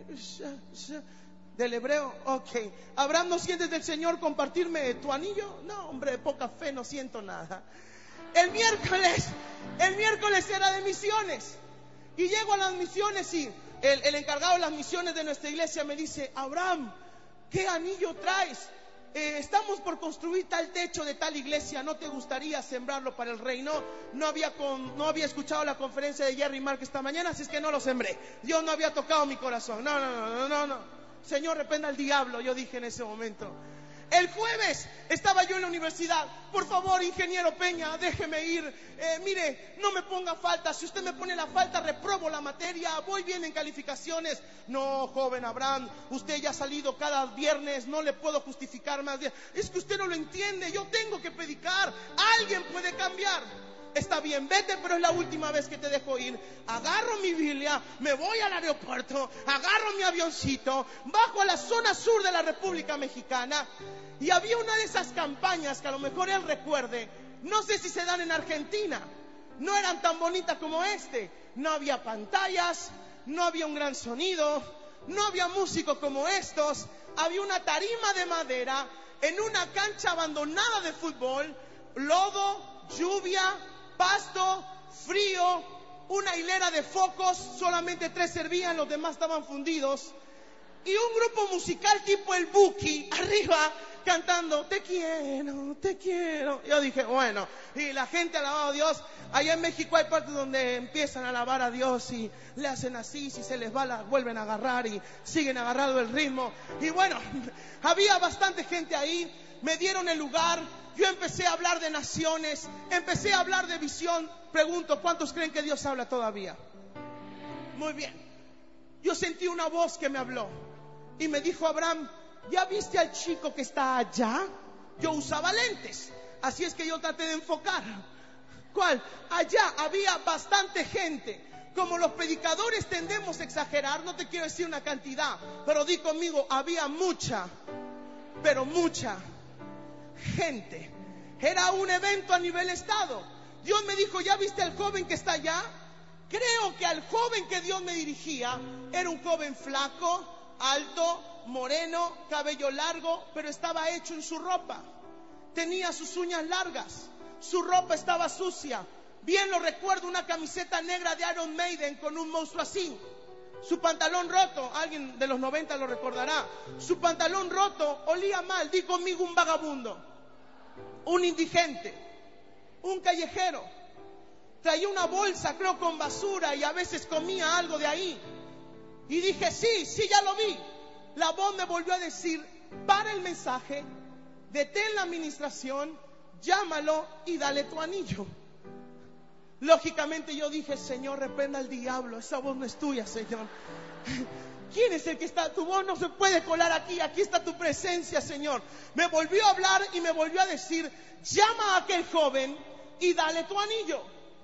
qué? Del hebreo, ok. Abraham, ¿no sientes del Señor compartirme tu anillo? No, hombre, de poca fe, no siento nada. El miércoles, el miércoles era de misiones. Y llego a las misiones y el, el encargado de las misiones de nuestra iglesia me dice: Abraham, ¿qué anillo traes? Eh, estamos por construir tal techo de tal iglesia, ¿no te gustaría sembrarlo para el reino? No había, con, no había escuchado la conferencia de Jerry Mark esta mañana, así es que no lo sembré. Dios no había tocado mi corazón. No, no, no, no, no, no. Señor, reprenda al diablo, yo dije en ese momento. El jueves estaba yo en la universidad: por favor, ingeniero Peña, déjeme ir, eh, mire, no me ponga falta, si usted me pone la falta reprobo la materia, voy bien en calificaciones. No, joven Abraham, usted ya ha salido cada viernes, no le puedo justificar más días. Es que usted no lo entiende, yo tengo que predicar, alguien puede cambiar. Está bien, vete, pero es la última vez que te dejo ir. Agarro mi Biblia, me voy al aeropuerto, agarro mi avioncito, bajo a la zona sur de la República Mexicana. Y había una de esas campañas que a lo mejor él recuerde, no sé si se dan en Argentina, no eran tan bonitas como este. No había pantallas, no había un gran sonido, no había músicos como estos. Había una tarima de madera en una cancha abandonada de fútbol, lodo, lluvia, pasto, frío, una hilera de focos, solamente tres servían, los demás estaban fundidos, y un grupo musical tipo el Buki arriba cantando: te quiero, te quiero. Yo dije, bueno, y la gente alababa a Dios. Allá en México hay partes donde empiezan a alabar a Dios y le hacen así, si se les va la vuelven a agarrar y siguen agarrando el ritmo. Y bueno, había bastante gente ahí, me dieron el lugar. Yo empecé a hablar de naciones, empecé a hablar de visión. Pregunto, ¿cuántos creen que Dios habla todavía? Muy bien. Yo sentí una voz que me habló y me dijo: Abraham, ¿ya viste al chico que está allá? Yo usaba lentes, así es que yo traté de enfocar. ¿Cuál? Allá había bastante gente. Como los predicadores tendemos a exagerar, no te quiero decir una cantidad, pero di conmigo, había mucha, pero mucha gente. Era un evento a nivel estado. Dios me dijo: ¿ya viste al joven que está allá? Creo que al joven que Dios me dirigía era un joven flaco, alto, moreno, cabello largo, pero estaba hecho en su ropa. Tenía sus uñas largas, su ropa estaba sucia. Bien lo recuerdo, una camiseta negra de Iron Maiden con un monstruo así. Su pantalón roto, alguien de los noventa lo recordará. Su pantalón roto, olía mal, di conmigo, un vagabundo, un indigente, un callejero. Traía una bolsa, creo, con basura y a veces comía algo de ahí. Y dije, sí, sí, ya lo vi. La voz me volvió a decir: para el mensaje, detén la administración, llámalo y dale tu anillo. Lógicamente yo dije: Señor, reprenda al diablo, esa voz no es tuya, Señor. ¿Quién es el que está? Tu voz no se puede colar aquí, aquí está tu presencia, Señor. Me volvió a hablar y me volvió a decir: llama a aquel joven y dale tu anillo.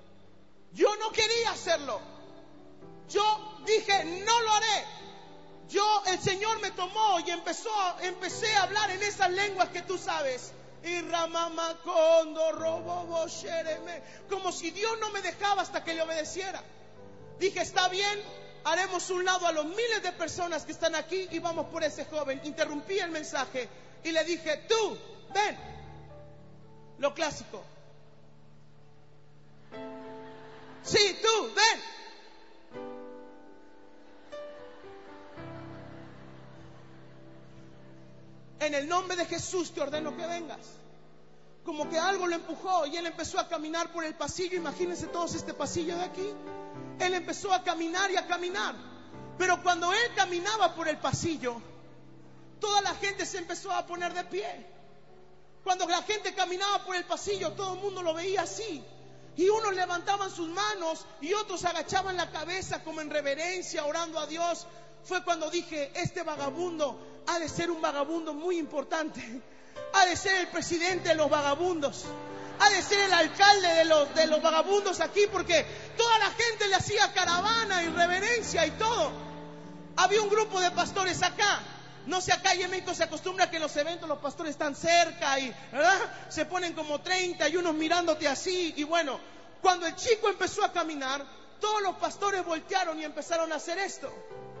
Yo no quería hacerlo. Yo dije, no lo haré. Yo, el Señor me tomó y empezó, empecé a hablar en esas lenguas que tú sabes. Y ramamacondo, robobo, shereme, como si Dios no me dejaba hasta que le obedeciera. Dije, está bien, haremos un lado a los miles de personas que están aquí y vamos por ese joven. Interrumpí el mensaje y le dije, tú, ven. Lo clásico. Sí, tú, ven. En el nombre de Jesús te ordeno que vengas. Como que algo lo empujó y él empezó a caminar por el pasillo. Imagínense todos este pasillo de aquí. Él empezó a caminar y a caminar. Pero cuando él caminaba por el pasillo, toda la gente se empezó a poner de pie. Cuando la gente caminaba por el pasillo, todo el mundo lo veía así. Y unos levantaban sus manos y otros agachaban la cabeza como en reverencia, orando a Dios. Fue cuando dije, este vagabundo ha de ser un vagabundo muy importante. Ha de ser el presidente de los vagabundos. Ha de ser el alcalde de los, de los vagabundos aquí, porque toda la gente le hacía caravana y reverencia y todo. Había un grupo de pastores acá. No sé, acá en México se acostumbra que en los eventos los pastores están cerca y, ¿verdad? Se ponen como treinta y unos mirándote así. Y bueno, cuando el chico empezó a caminar, todos los pastores voltearon y empezaron a hacer esto.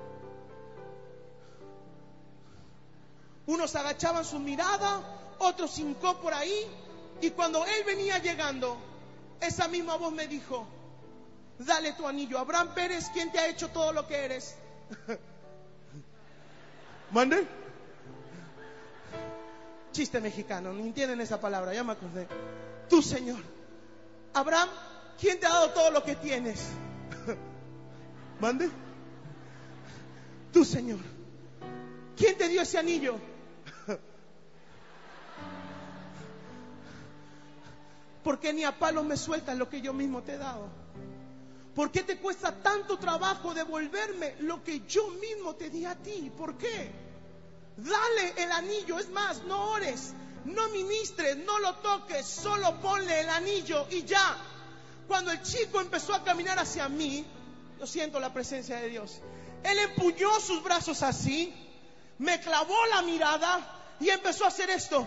Unos agachaban su mirada, otros hincó por ahí. Y cuando él venía llegando, esa misma voz me dijo, dale tu anillo. Abraham Pérez, ¿quién te ha hecho todo lo que eres? ¿Mande? Chiste mexicano, no entienden esa palabra, ya me acordé. Tú, Señor. Abraham, ¿quién te ha dado todo lo que tienes? ¿Mande? Tú, Señor. ¿Quién te dio ese anillo? ¿Por qué ni a palos me sueltas lo que yo mismo te he dado? ¿Por qué te cuesta tanto trabajo devolverme lo que yo mismo te di a ti? ¿Por qué? Dale el anillo. Es más, no ores, no ministres, no lo toques, solo ponle el anillo y ya. Cuando el chico empezó a caminar hacia mí, yo siento la presencia de Dios. Él empuñó sus brazos así, me clavó la mirada y empezó a hacer esto.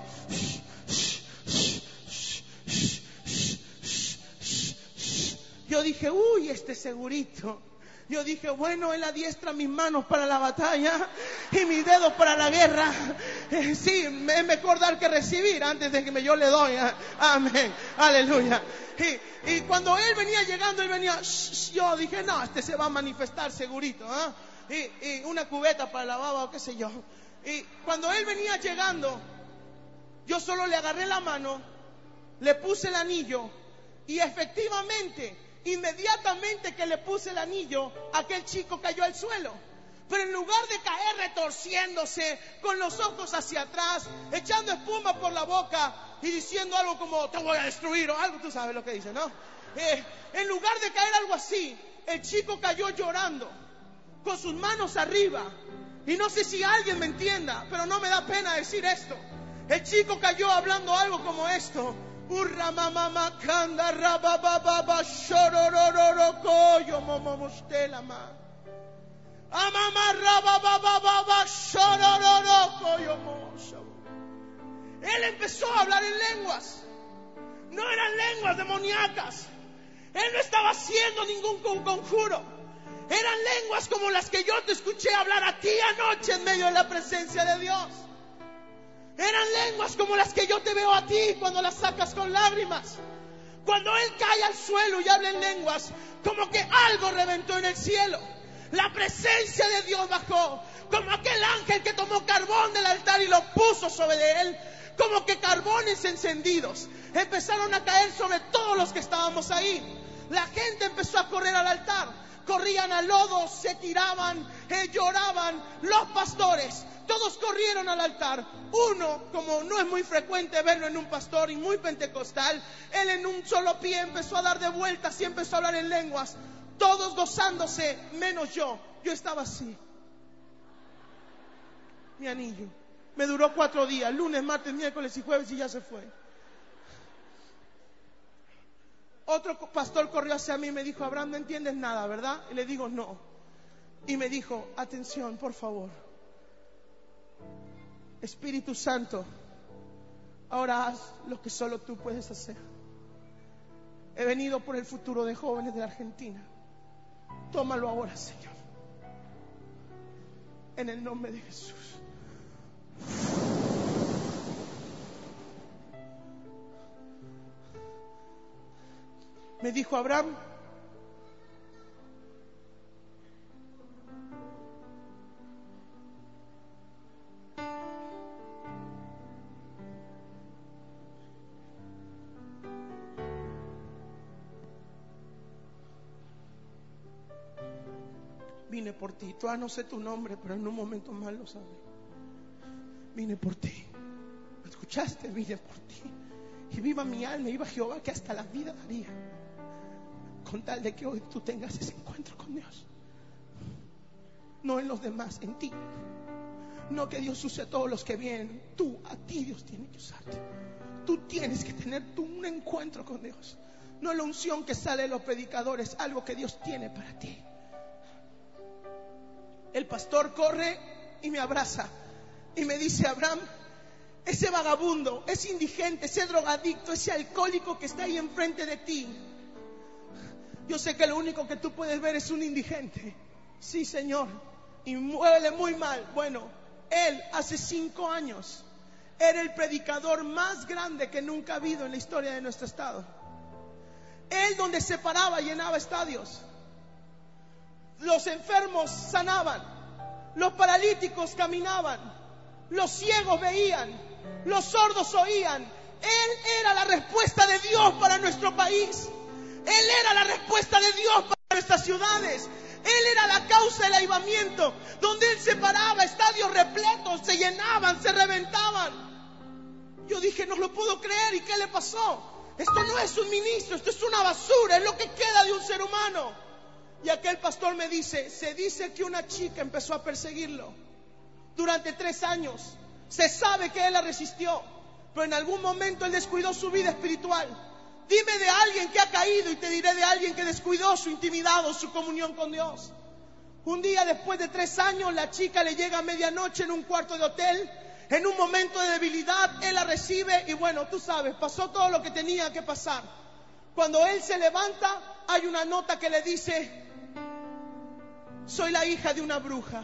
Yo dije, uy, este segurito. Yo dije, bueno, él adiestra mis manos para la batalla y mis dedos para la guerra. Eh, sí, es mejor dar que recibir antes de que me, yo le doy. Amén, aleluya. Y, y cuando él venía llegando, él venía, shh, shh, yo dije, no, este se va a manifestar segurito. ¿eh? Y, y una cubeta para la baba o qué sé yo. Y cuando él venía llegando, yo solo le agarré la mano, le puse el anillo y efectivamente, inmediatamente que le puse el anillo, aquel chico cayó al suelo. Pero en lugar de caer retorciéndose, con los ojos hacia atrás, echando espuma por la boca y diciendo algo como, te voy a destruir, o algo, tú sabes lo que dice, ¿no? Eh, en lugar de caer algo así, el chico cayó llorando, con sus manos arriba. Y no sé si alguien me entienda, pero no me da pena decir esto. El chico cayó hablando algo como esto. Urra mama makanda rabababa shorororo koyo momomostela ma. Amama rabababa shorororo koyo moso. Él empezó a hablar en lenguas. No eran lenguas demoníacas. Él no estaba haciendo ningún conjuro. Eran lenguas como las que yo te escuché hablar a ti anoche en medio de la presencia de Dios. Eran lenguas como las que yo te veo a ti cuando las sacas con lágrimas. Cuando él cae al suelo y habla en lenguas, como que algo reventó en el cielo. La presencia de Dios bajó, como aquel ángel que tomó carbón del altar y lo puso sobre él. Como que carbones encendidos empezaron a caer sobre todos los que estábamos ahí. La gente empezó a correr al altar. Corrían al lodo, se tiraban, eh, lloraban. Los pastores, todos corrieron al altar. Uno, como no es muy frecuente verlo en un pastor y muy pentecostal, él en un solo pie empezó a dar de vueltas y empezó a hablar en lenguas. Todos gozándose, menos yo. Yo estaba así. Mi anillo. Me duró cuatro días, lunes, martes, miércoles y jueves, y ya se fue. Otro pastor corrió hacia mí y me dijo, Abraham, no entiendes nada, ¿verdad? Y le digo, no. Y me dijo, atención, por favor. Espíritu Santo, ahora haz lo que solo tú puedes hacer. He venido por el futuro de jóvenes de Argentina. Tómalo ahora, Señor. en el nombre de Jesús. Me dijo Abraham, vine por ti. Tú no sé tu nombre, pero en un momento más lo sabes. Vine por ti. ¿Me escuchaste? Vine por ti. Y viva mi alma, viva Jehová, que hasta la vida daría, con tal de que hoy tú tengas ese encuentro con Dios. No en los demás, en ti. No que Dios use a todos los que vienen. Tú, a ti Dios tiene que usarte. Tú tienes que tener tú un encuentro con Dios. No la unción que sale de los predicadores, algo que Dios tiene para ti. El pastor corre y me abraza y me dice: Abraham, ese vagabundo, ese indigente, ese drogadicto, ese alcohólico que está ahí enfrente de ti, yo sé que lo único que tú puedes ver es un indigente. Sí, Señor, y huele muy mal. Bueno, él hace cinco años era el predicador más grande que nunca ha habido en la historia de nuestro estado. Él, donde se paraba, llenaba estadios. Los enfermos sanaban, los paralíticos caminaban, los ciegos veían, los sordos oían. Él era la respuesta de Dios para nuestro país. Él era la respuesta de Dios para nuestras ciudades. Él era la causa del avivamiento. Donde Él se paraba, estadios repletos, se llenaban, se reventaban. Yo dije, no lo puedo creer. ¿Y qué le pasó? Esto no es un ministro, esto es una basura, es lo que queda de un ser humano. Y aquel pastor me dice, se dice que una chica empezó a perseguirlo durante tres años. Se sabe que él la resistió, pero en algún momento él descuidó su vida espiritual. Dime de alguien que ha caído y te diré de alguien que descuidó su intimidad o su comunión con Dios. Un día después de tres años, la chica le llega a medianoche en un cuarto de hotel. En un momento de debilidad, él la recibe y bueno, tú sabes, pasó todo lo que tenía que pasar. Cuando él se levanta, hay una nota que le dice: soy la hija de una bruja.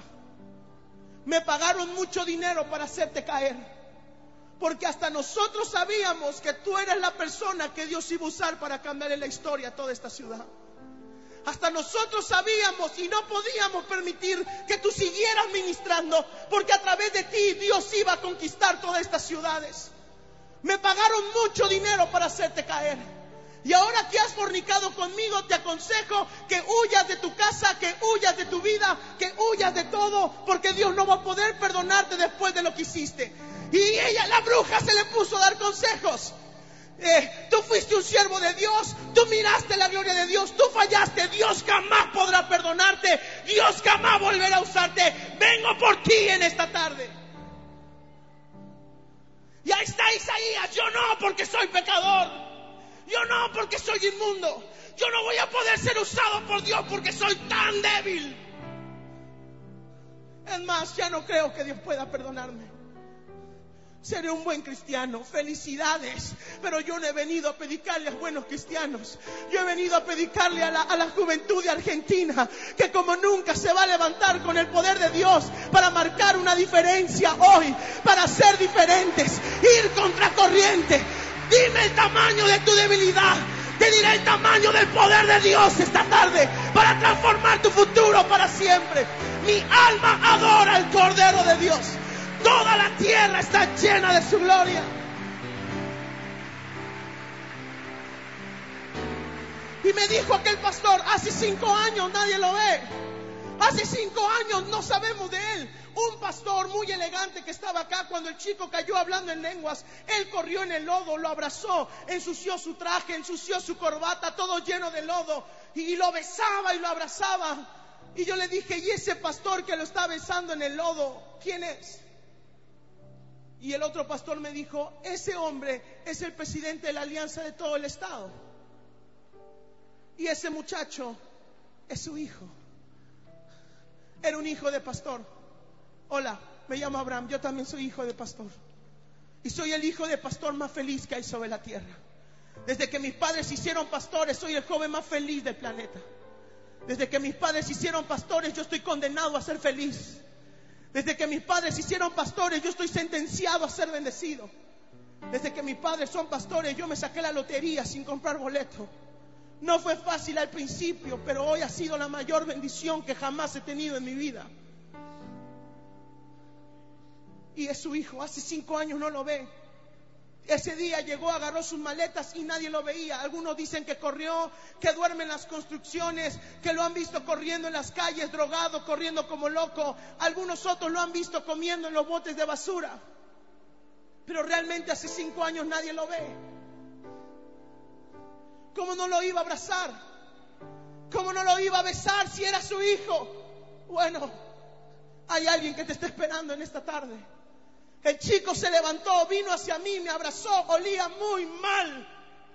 Me pagaron mucho dinero para hacerte caer, porque hasta nosotros sabíamos que tú eres la persona que Dios iba a usar para cambiarle la historia a toda esta ciudad. Hasta nosotros sabíamos y no podíamos permitir que tú siguieras ministrando, porque a través de ti Dios iba a conquistar todas estas ciudades. Me pagaron mucho dinero para hacerte caer. Y ahora que has fornicado conmigo, te aconsejo que huyas de tu casa, que huyas de tu vida, que huyas de todo, porque Dios no va a poder perdonarte después de lo que hiciste. Y ella, la bruja, se le puso a dar consejos. Eh, tú fuiste un siervo de Dios, tú miraste la gloria de Dios, tú fallaste, Dios jamás podrá perdonarte, Dios jamás volverá a usarte. Vengo por ti en esta tarde. Y ahí está Isaías: yo no, porque soy pecador. Yo no, porque soy inmundo. Yo no voy a poder ser usado por Dios porque soy tan débil. Es más, ya no creo que Dios pueda perdonarme. Seré un buen cristiano, felicidades, pero yo no he venido a predicarle a buenos cristianos. Yo he venido a predicarle a la, a la juventud de Argentina, que como nunca se va a levantar con el poder de Dios para marcar una diferencia hoy, para ser diferentes, ir contra corriente. Dime el tamaño de tu debilidad, te diré el tamaño del poder de Dios esta tarde para transformar tu futuro para siempre. Mi alma adora al Cordero de Dios. Toda la tierra está llena de su gloria. Y me dijo aquel pastor: hace cinco años nadie lo ve. Hace cinco años no sabemos de él. Un pastor muy elegante que estaba acá, cuando el chico cayó hablando en lenguas, él corrió en el lodo, lo abrazó, ensució su traje, ensució su corbata, todo lleno de lodo, y lo besaba y lo abrazaba. Y yo le dije: ¿y ese pastor que lo está besando en el lodo, quién es? Y el otro pastor me dijo: ese hombre es el presidente de la alianza de todo el estado. Y ese muchacho es su hijo. Era un hijo de pastor. Hola, me llamo Abraham, yo también soy hijo de pastor. Y soy el hijo de pastor más feliz que hay sobre la tierra. Desde que mis padres se hicieron pastores, soy el joven más feliz del planeta. Desde que mis padres se hicieron pastores, yo estoy condenado a ser feliz. Desde que mis padres hicieron pastores, yo estoy sentenciado a ser bendecido. Desde que mis padres son pastores, yo me saqué la lotería sin comprar boleto. No fue fácil al principio, pero hoy ha sido la mayor bendición que jamás he tenido en mi vida. Y es su hijo, hace cinco años no lo ve. Ese día llegó, agarró sus maletas y nadie lo veía. Algunos dicen que corrió, que duerme en las construcciones, que lo han visto corriendo en las calles, drogado, corriendo como loco. Algunos otros lo han visto comiendo en los botes de basura. Pero realmente hace cinco años nadie lo ve. ¿Cómo no lo iba a abrazar? ¿Cómo no lo iba a besar si era su hijo? Bueno, hay alguien que te está esperando en esta tarde. El chico se levantó, vino hacia mí, me abrazó, olía muy mal.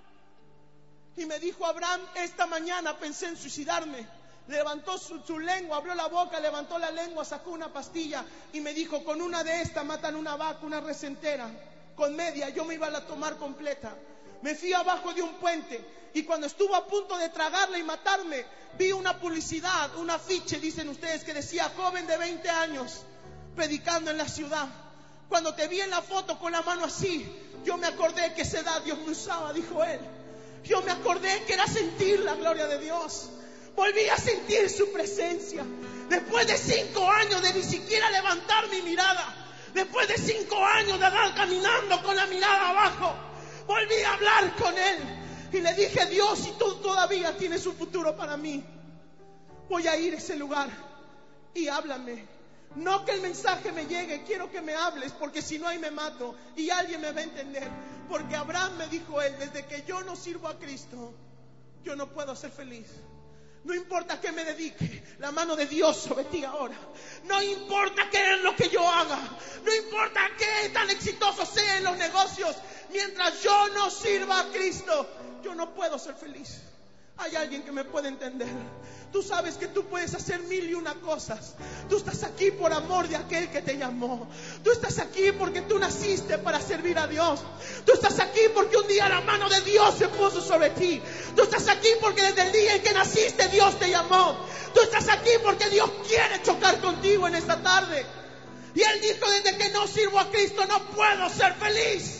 Y me dijo: Abraham, esta mañana pensé en suicidarme. Levantó su, su lengua, abrió la boca, levantó la lengua, sacó una pastilla y me dijo: con una de estas matan una vaca, una res entera. Con media, yo me iba a la tomar completa. Me fui abajo de un puente y cuando estuvo a punto de tragarla y matarme, vi una publicidad, un afiche, dicen ustedes, que decía: joven de veinte años, predicando en la ciudad. Cuando te vi en la foto con la mano así, yo me acordé que esa edad Dios me usaba, dijo él. Yo me acordé que era sentir la gloria de Dios. Volví a sentir su presencia. Después de cinco años de ni siquiera levantar mi mirada, después de cinco años de andar caminando con la mirada abajo, volví a hablar con él. Y le dije: Dios, si tú todavía tienes un futuro para mí, voy a ir a ese lugar y háblame. No que el mensaje me llegue, quiero que me hables, porque si no ahí me mato y alguien me va a entender. Porque Abraham, me dijo él, desde que yo no sirvo a Cristo, yo no puedo ser feliz. No importa a qué me dedique, la mano de Dios sobre ti ahora. No importa qué es lo que yo haga, no importa qué tan exitoso sea en los negocios, mientras yo no sirva a Cristo, yo no puedo ser feliz. Hay alguien que me puede entender. Tú sabes que tú puedes hacer mil y una cosas. Tú estás aquí por amor de aquel que te llamó. Tú estás aquí porque tú naciste para servir a Dios. Tú estás aquí porque un día la mano de Dios se puso sobre ti. Tú estás aquí porque desde el día en que naciste Dios te llamó. Tú estás aquí porque Dios quiere chocar contigo en esta tarde. Y él dijo: desde que no sirvo a Cristo no puedo ser feliz.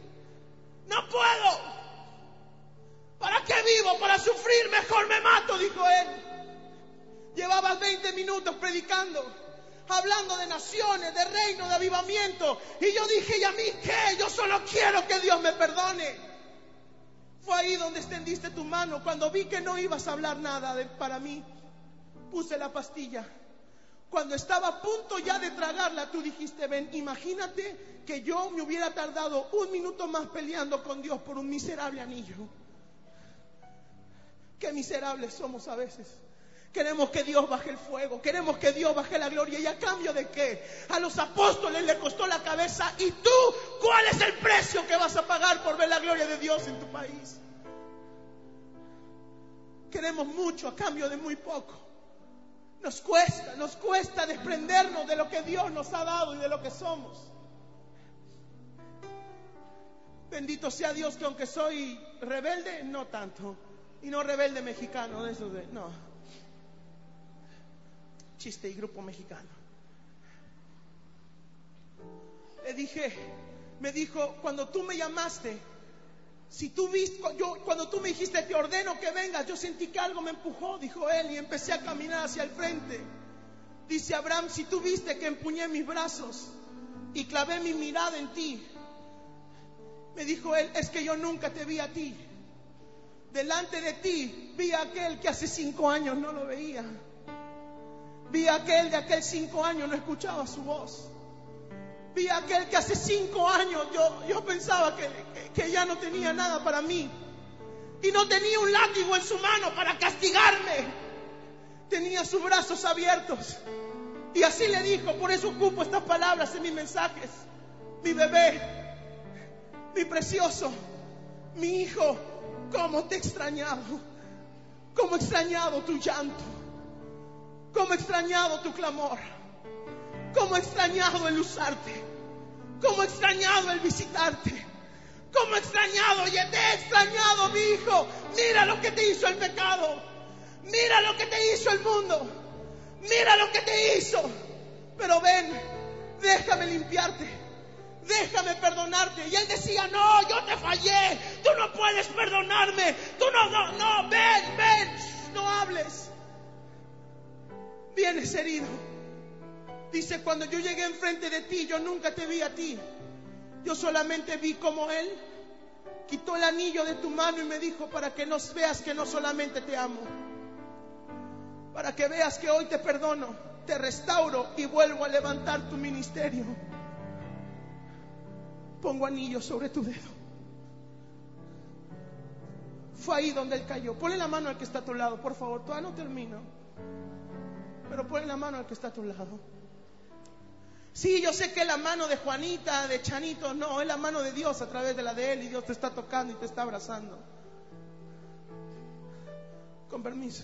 No puedo. ¿Para qué vivo? Para sufrir, mejor me mato, dijo él. Llevaba veinte minutos predicando, hablando de naciones, de reino, de avivamiento. Y yo dije: ¿y a mí qué? Yo solo quiero que Dios me perdone. Fue ahí donde extendiste tu mano. Cuando vi que no ibas a hablar nada de, para mí, puse la pastilla. Cuando estaba a punto ya de tragarla, tú dijiste: ven, imagínate que yo me hubiera tardado un minuto más peleando con Dios por un miserable anillo. Qué miserables somos a veces. Queremos que Dios baje el fuego, queremos que Dios baje la gloria. ¿Y a cambio de qué? A los apóstoles le costó la cabeza. ¿Y tú cuál es el precio que vas a pagar por ver la gloria de Dios en tu país? Queremos mucho a cambio de muy poco. Nos cuesta, nos cuesta desprendernos de lo que Dios nos ha dado y de lo que somos. Bendito sea Dios que aunque soy rebelde, no tanto. Y no rebelde mexicano, de esos de... No. Chiste y grupo mexicano. Le dije, me dijo, cuando tú me llamaste, si tú viste, yo, cuando tú me dijiste: te ordeno que vengas, yo sentí que algo me empujó, dijo él, y empecé a caminar hacia el frente. Dice Abraham: si tú viste que empuñé mis brazos y clavé mi mirada en ti, me dijo él, es que yo nunca te vi a ti. Delante de ti vi a aquel que hace cinco años no lo veía. Vi a aquel de aquel cinco años no escuchaba su voz. Vi a aquel que hace cinco años yo, yo pensaba que, que, que ya no tenía nada para mí. Y no tenía un látigo en su mano para castigarme. Tenía sus brazos abiertos. Y así le dijo, por eso ocupo estas palabras en mis mensajes: mi bebé, mi precioso, mi hijo, cómo te he extrañado, cómo he extrañado tu llanto, cómo he extrañado tu clamor, cómo he extrañado el usarte, cómo he extrañado el visitarte, cómo he extrañado, y te he extrañado, mi hijo. Mira lo que te hizo el pecado, mira lo que te hizo el mundo, mira lo que te hizo. pero ven, déjame limpiarte, déjame perdonarte. Y él decía, no, yo te fallé, tú no puedes perdonarme, tú no, no, no, ven, ven, no hables. Vienes herido. Dice, cuando yo llegué enfrente de ti, yo nunca te vi a ti. Yo solamente vi como él quitó el anillo de tu mano y me dijo, para que nos veas que no solamente te amo, para que veas que hoy te perdono, te restauro y vuelvo a levantar tu ministerio. Pongo anillo sobre tu dedo. Fue ahí donde él cayó. Ponle la mano al que está a tu lado, por favor. Todavía no termino, pero ponle la mano al que está a tu lado. Sí, yo sé que es la mano de Juanita, de Chanito. No, es la mano de Dios a través de la de él. Y Dios te está tocando y te está abrazando. Con permiso.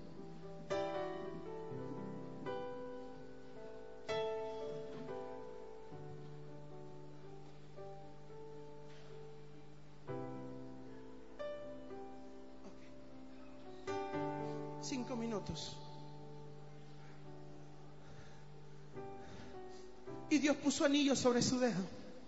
Cinco minutos. Y Dios puso anillos sobre su dedo.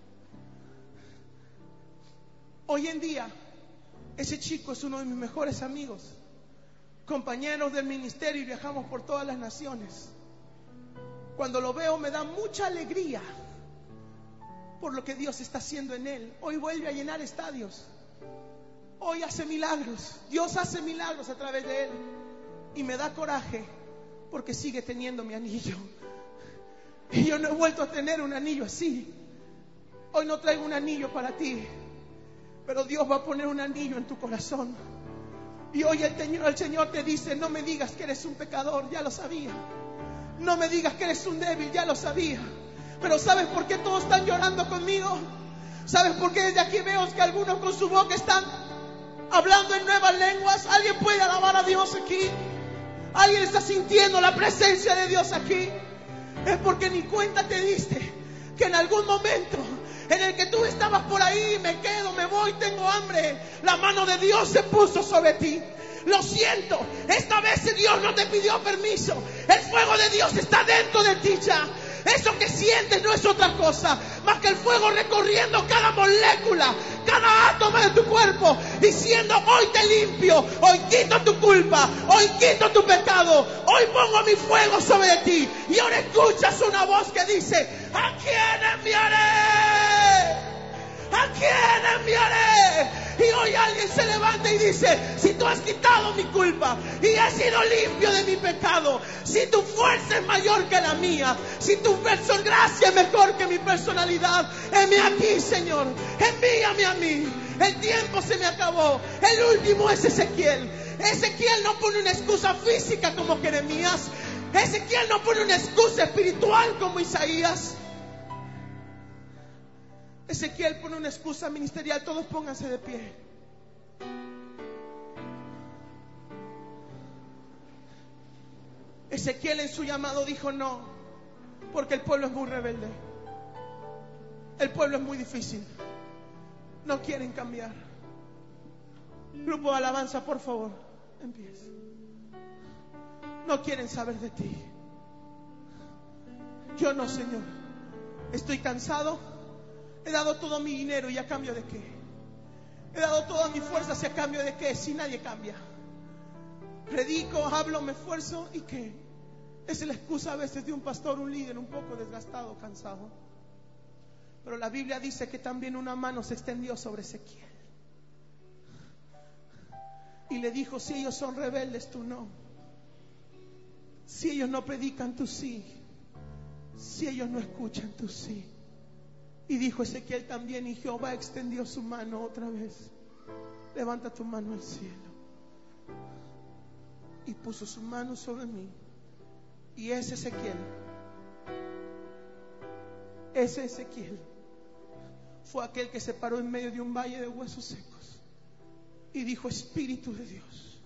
Hoy en día, ese chico es uno de mis mejores amigos, compañeros del ministerio, y viajamos por todas las naciones. Cuando lo veo me da mucha alegría por lo que Dios está haciendo en él. Hoy vuelve a llenar estadios. Hoy hace milagros. Dios hace milagros a través de él. Y me da coraje porque sigue teniendo mi anillo. Y yo no he vuelto a tener un anillo así. Hoy no traigo un anillo para ti, pero Dios va a poner un anillo en tu corazón. Y hoy el Señor, el Señor te dice, no me digas que eres un pecador, ya lo sabía. No me digas que eres un débil, ya lo sabía. Pero ¿sabes por qué todos están llorando conmigo? ¿Sabes por qué desde aquí veo que algunos con su boca están hablando en nuevas lenguas? ¿Alguien puede alabar a Dios aquí? ¿Alguien está sintiendo la presencia de Dios aquí? Es porque ni cuenta te diste que en algún momento en el que tú estabas por ahí, me quedo, me voy, tengo hambre, la mano de Dios se puso sobre ti. Lo siento, esta vez Dios no te pidió permiso. El fuego de Dios está dentro de ti ya. Eso que sientes no es otra cosa más que el fuego recorriendo cada molécula, cada átomo de tu cuerpo, diciendo, hoy te limpio, hoy quito tu culpa, hoy quito tu pecado, hoy pongo mi fuego sobre ti. Y ahora escuchas una voz que dice, ¿a quién enviaré? ¿A quién enviaré? Y hoy alguien se levanta y dice, si tú has quitado mi culpa y he sido limpio de mi pecado, si tu fuerza es mayor que la mía, si tu gracia es mejor que mi personalidad, heme aquí, Señor, envíame a mí. El tiempo se me acabó. El último es Ezequiel. Ezequiel no pone una excusa física como Jeremías. Ezequiel no pone una excusa espiritual como Isaías. Ezequiel pone una excusa ministerial. Todos pónganse de pie. Ezequiel en su llamado dijo no, porque el pueblo es muy rebelde. El pueblo es muy difícil. No quieren cambiar. Grupo de alabanza, por favor, empieza. No quieren saber de ti. Yo no, Señor. Estoy cansado. He dado todo mi dinero, ¿y a cambio de qué? He dado todas mis fuerzas, ¿y a cambio de qué? Si nadie cambia. Predico, hablo, me esfuerzo, ¿y qué? Esa es la excusa a veces de un pastor, un líder un poco desgastado, cansado. Pero la Biblia dice que también una mano se extendió sobre Ezequiel y le dijo, si ellos son rebeldes, tú no. Si ellos no predican, tú sí. Si ellos no escuchan, tú sí. Y dijo Ezequiel también, y Jehová extendió su mano otra vez. Levanta tu mano al cielo. Y puso su mano sobre mí. Y ese Ezequiel, ese Ezequiel fue aquel que se paró en medio de un valle de huesos secos y dijo, Espíritu de Dios,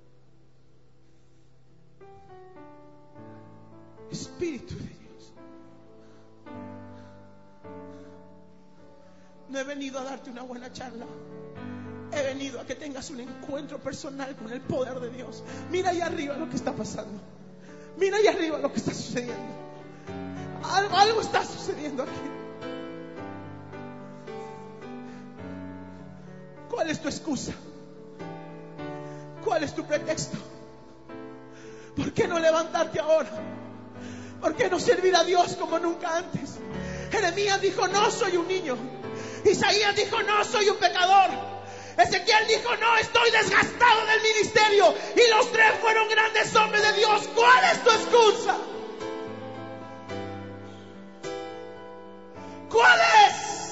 Espíritu de Dios, no he venido a darte una buena charla. He venido a que tengas un encuentro personal con el poder de Dios. Mira ahí arriba lo que está pasando. Mira ahí arriba lo que está sucediendo. Algo, algo está sucediendo aquí. ¿Cuál es tu excusa? ¿Cuál es tu pretexto? ¿Por qué no levantarte ahora? ¿Por qué no servir a Dios como nunca antes? Jeremías dijo: no soy un niño. Isaías dijo: no soy un pecador. Ezequiel dijo: no, estoy desgastado del ministerio. Y los tres fueron grandes hombres de Dios. ¿Cuál es tu excusa? ¿Cuál es?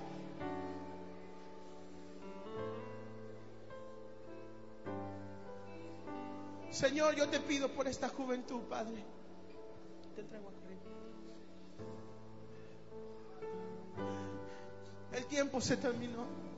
Señor, yo te pido por esta juventud, Padre. Te entrego a Corina. El tiempo se terminó.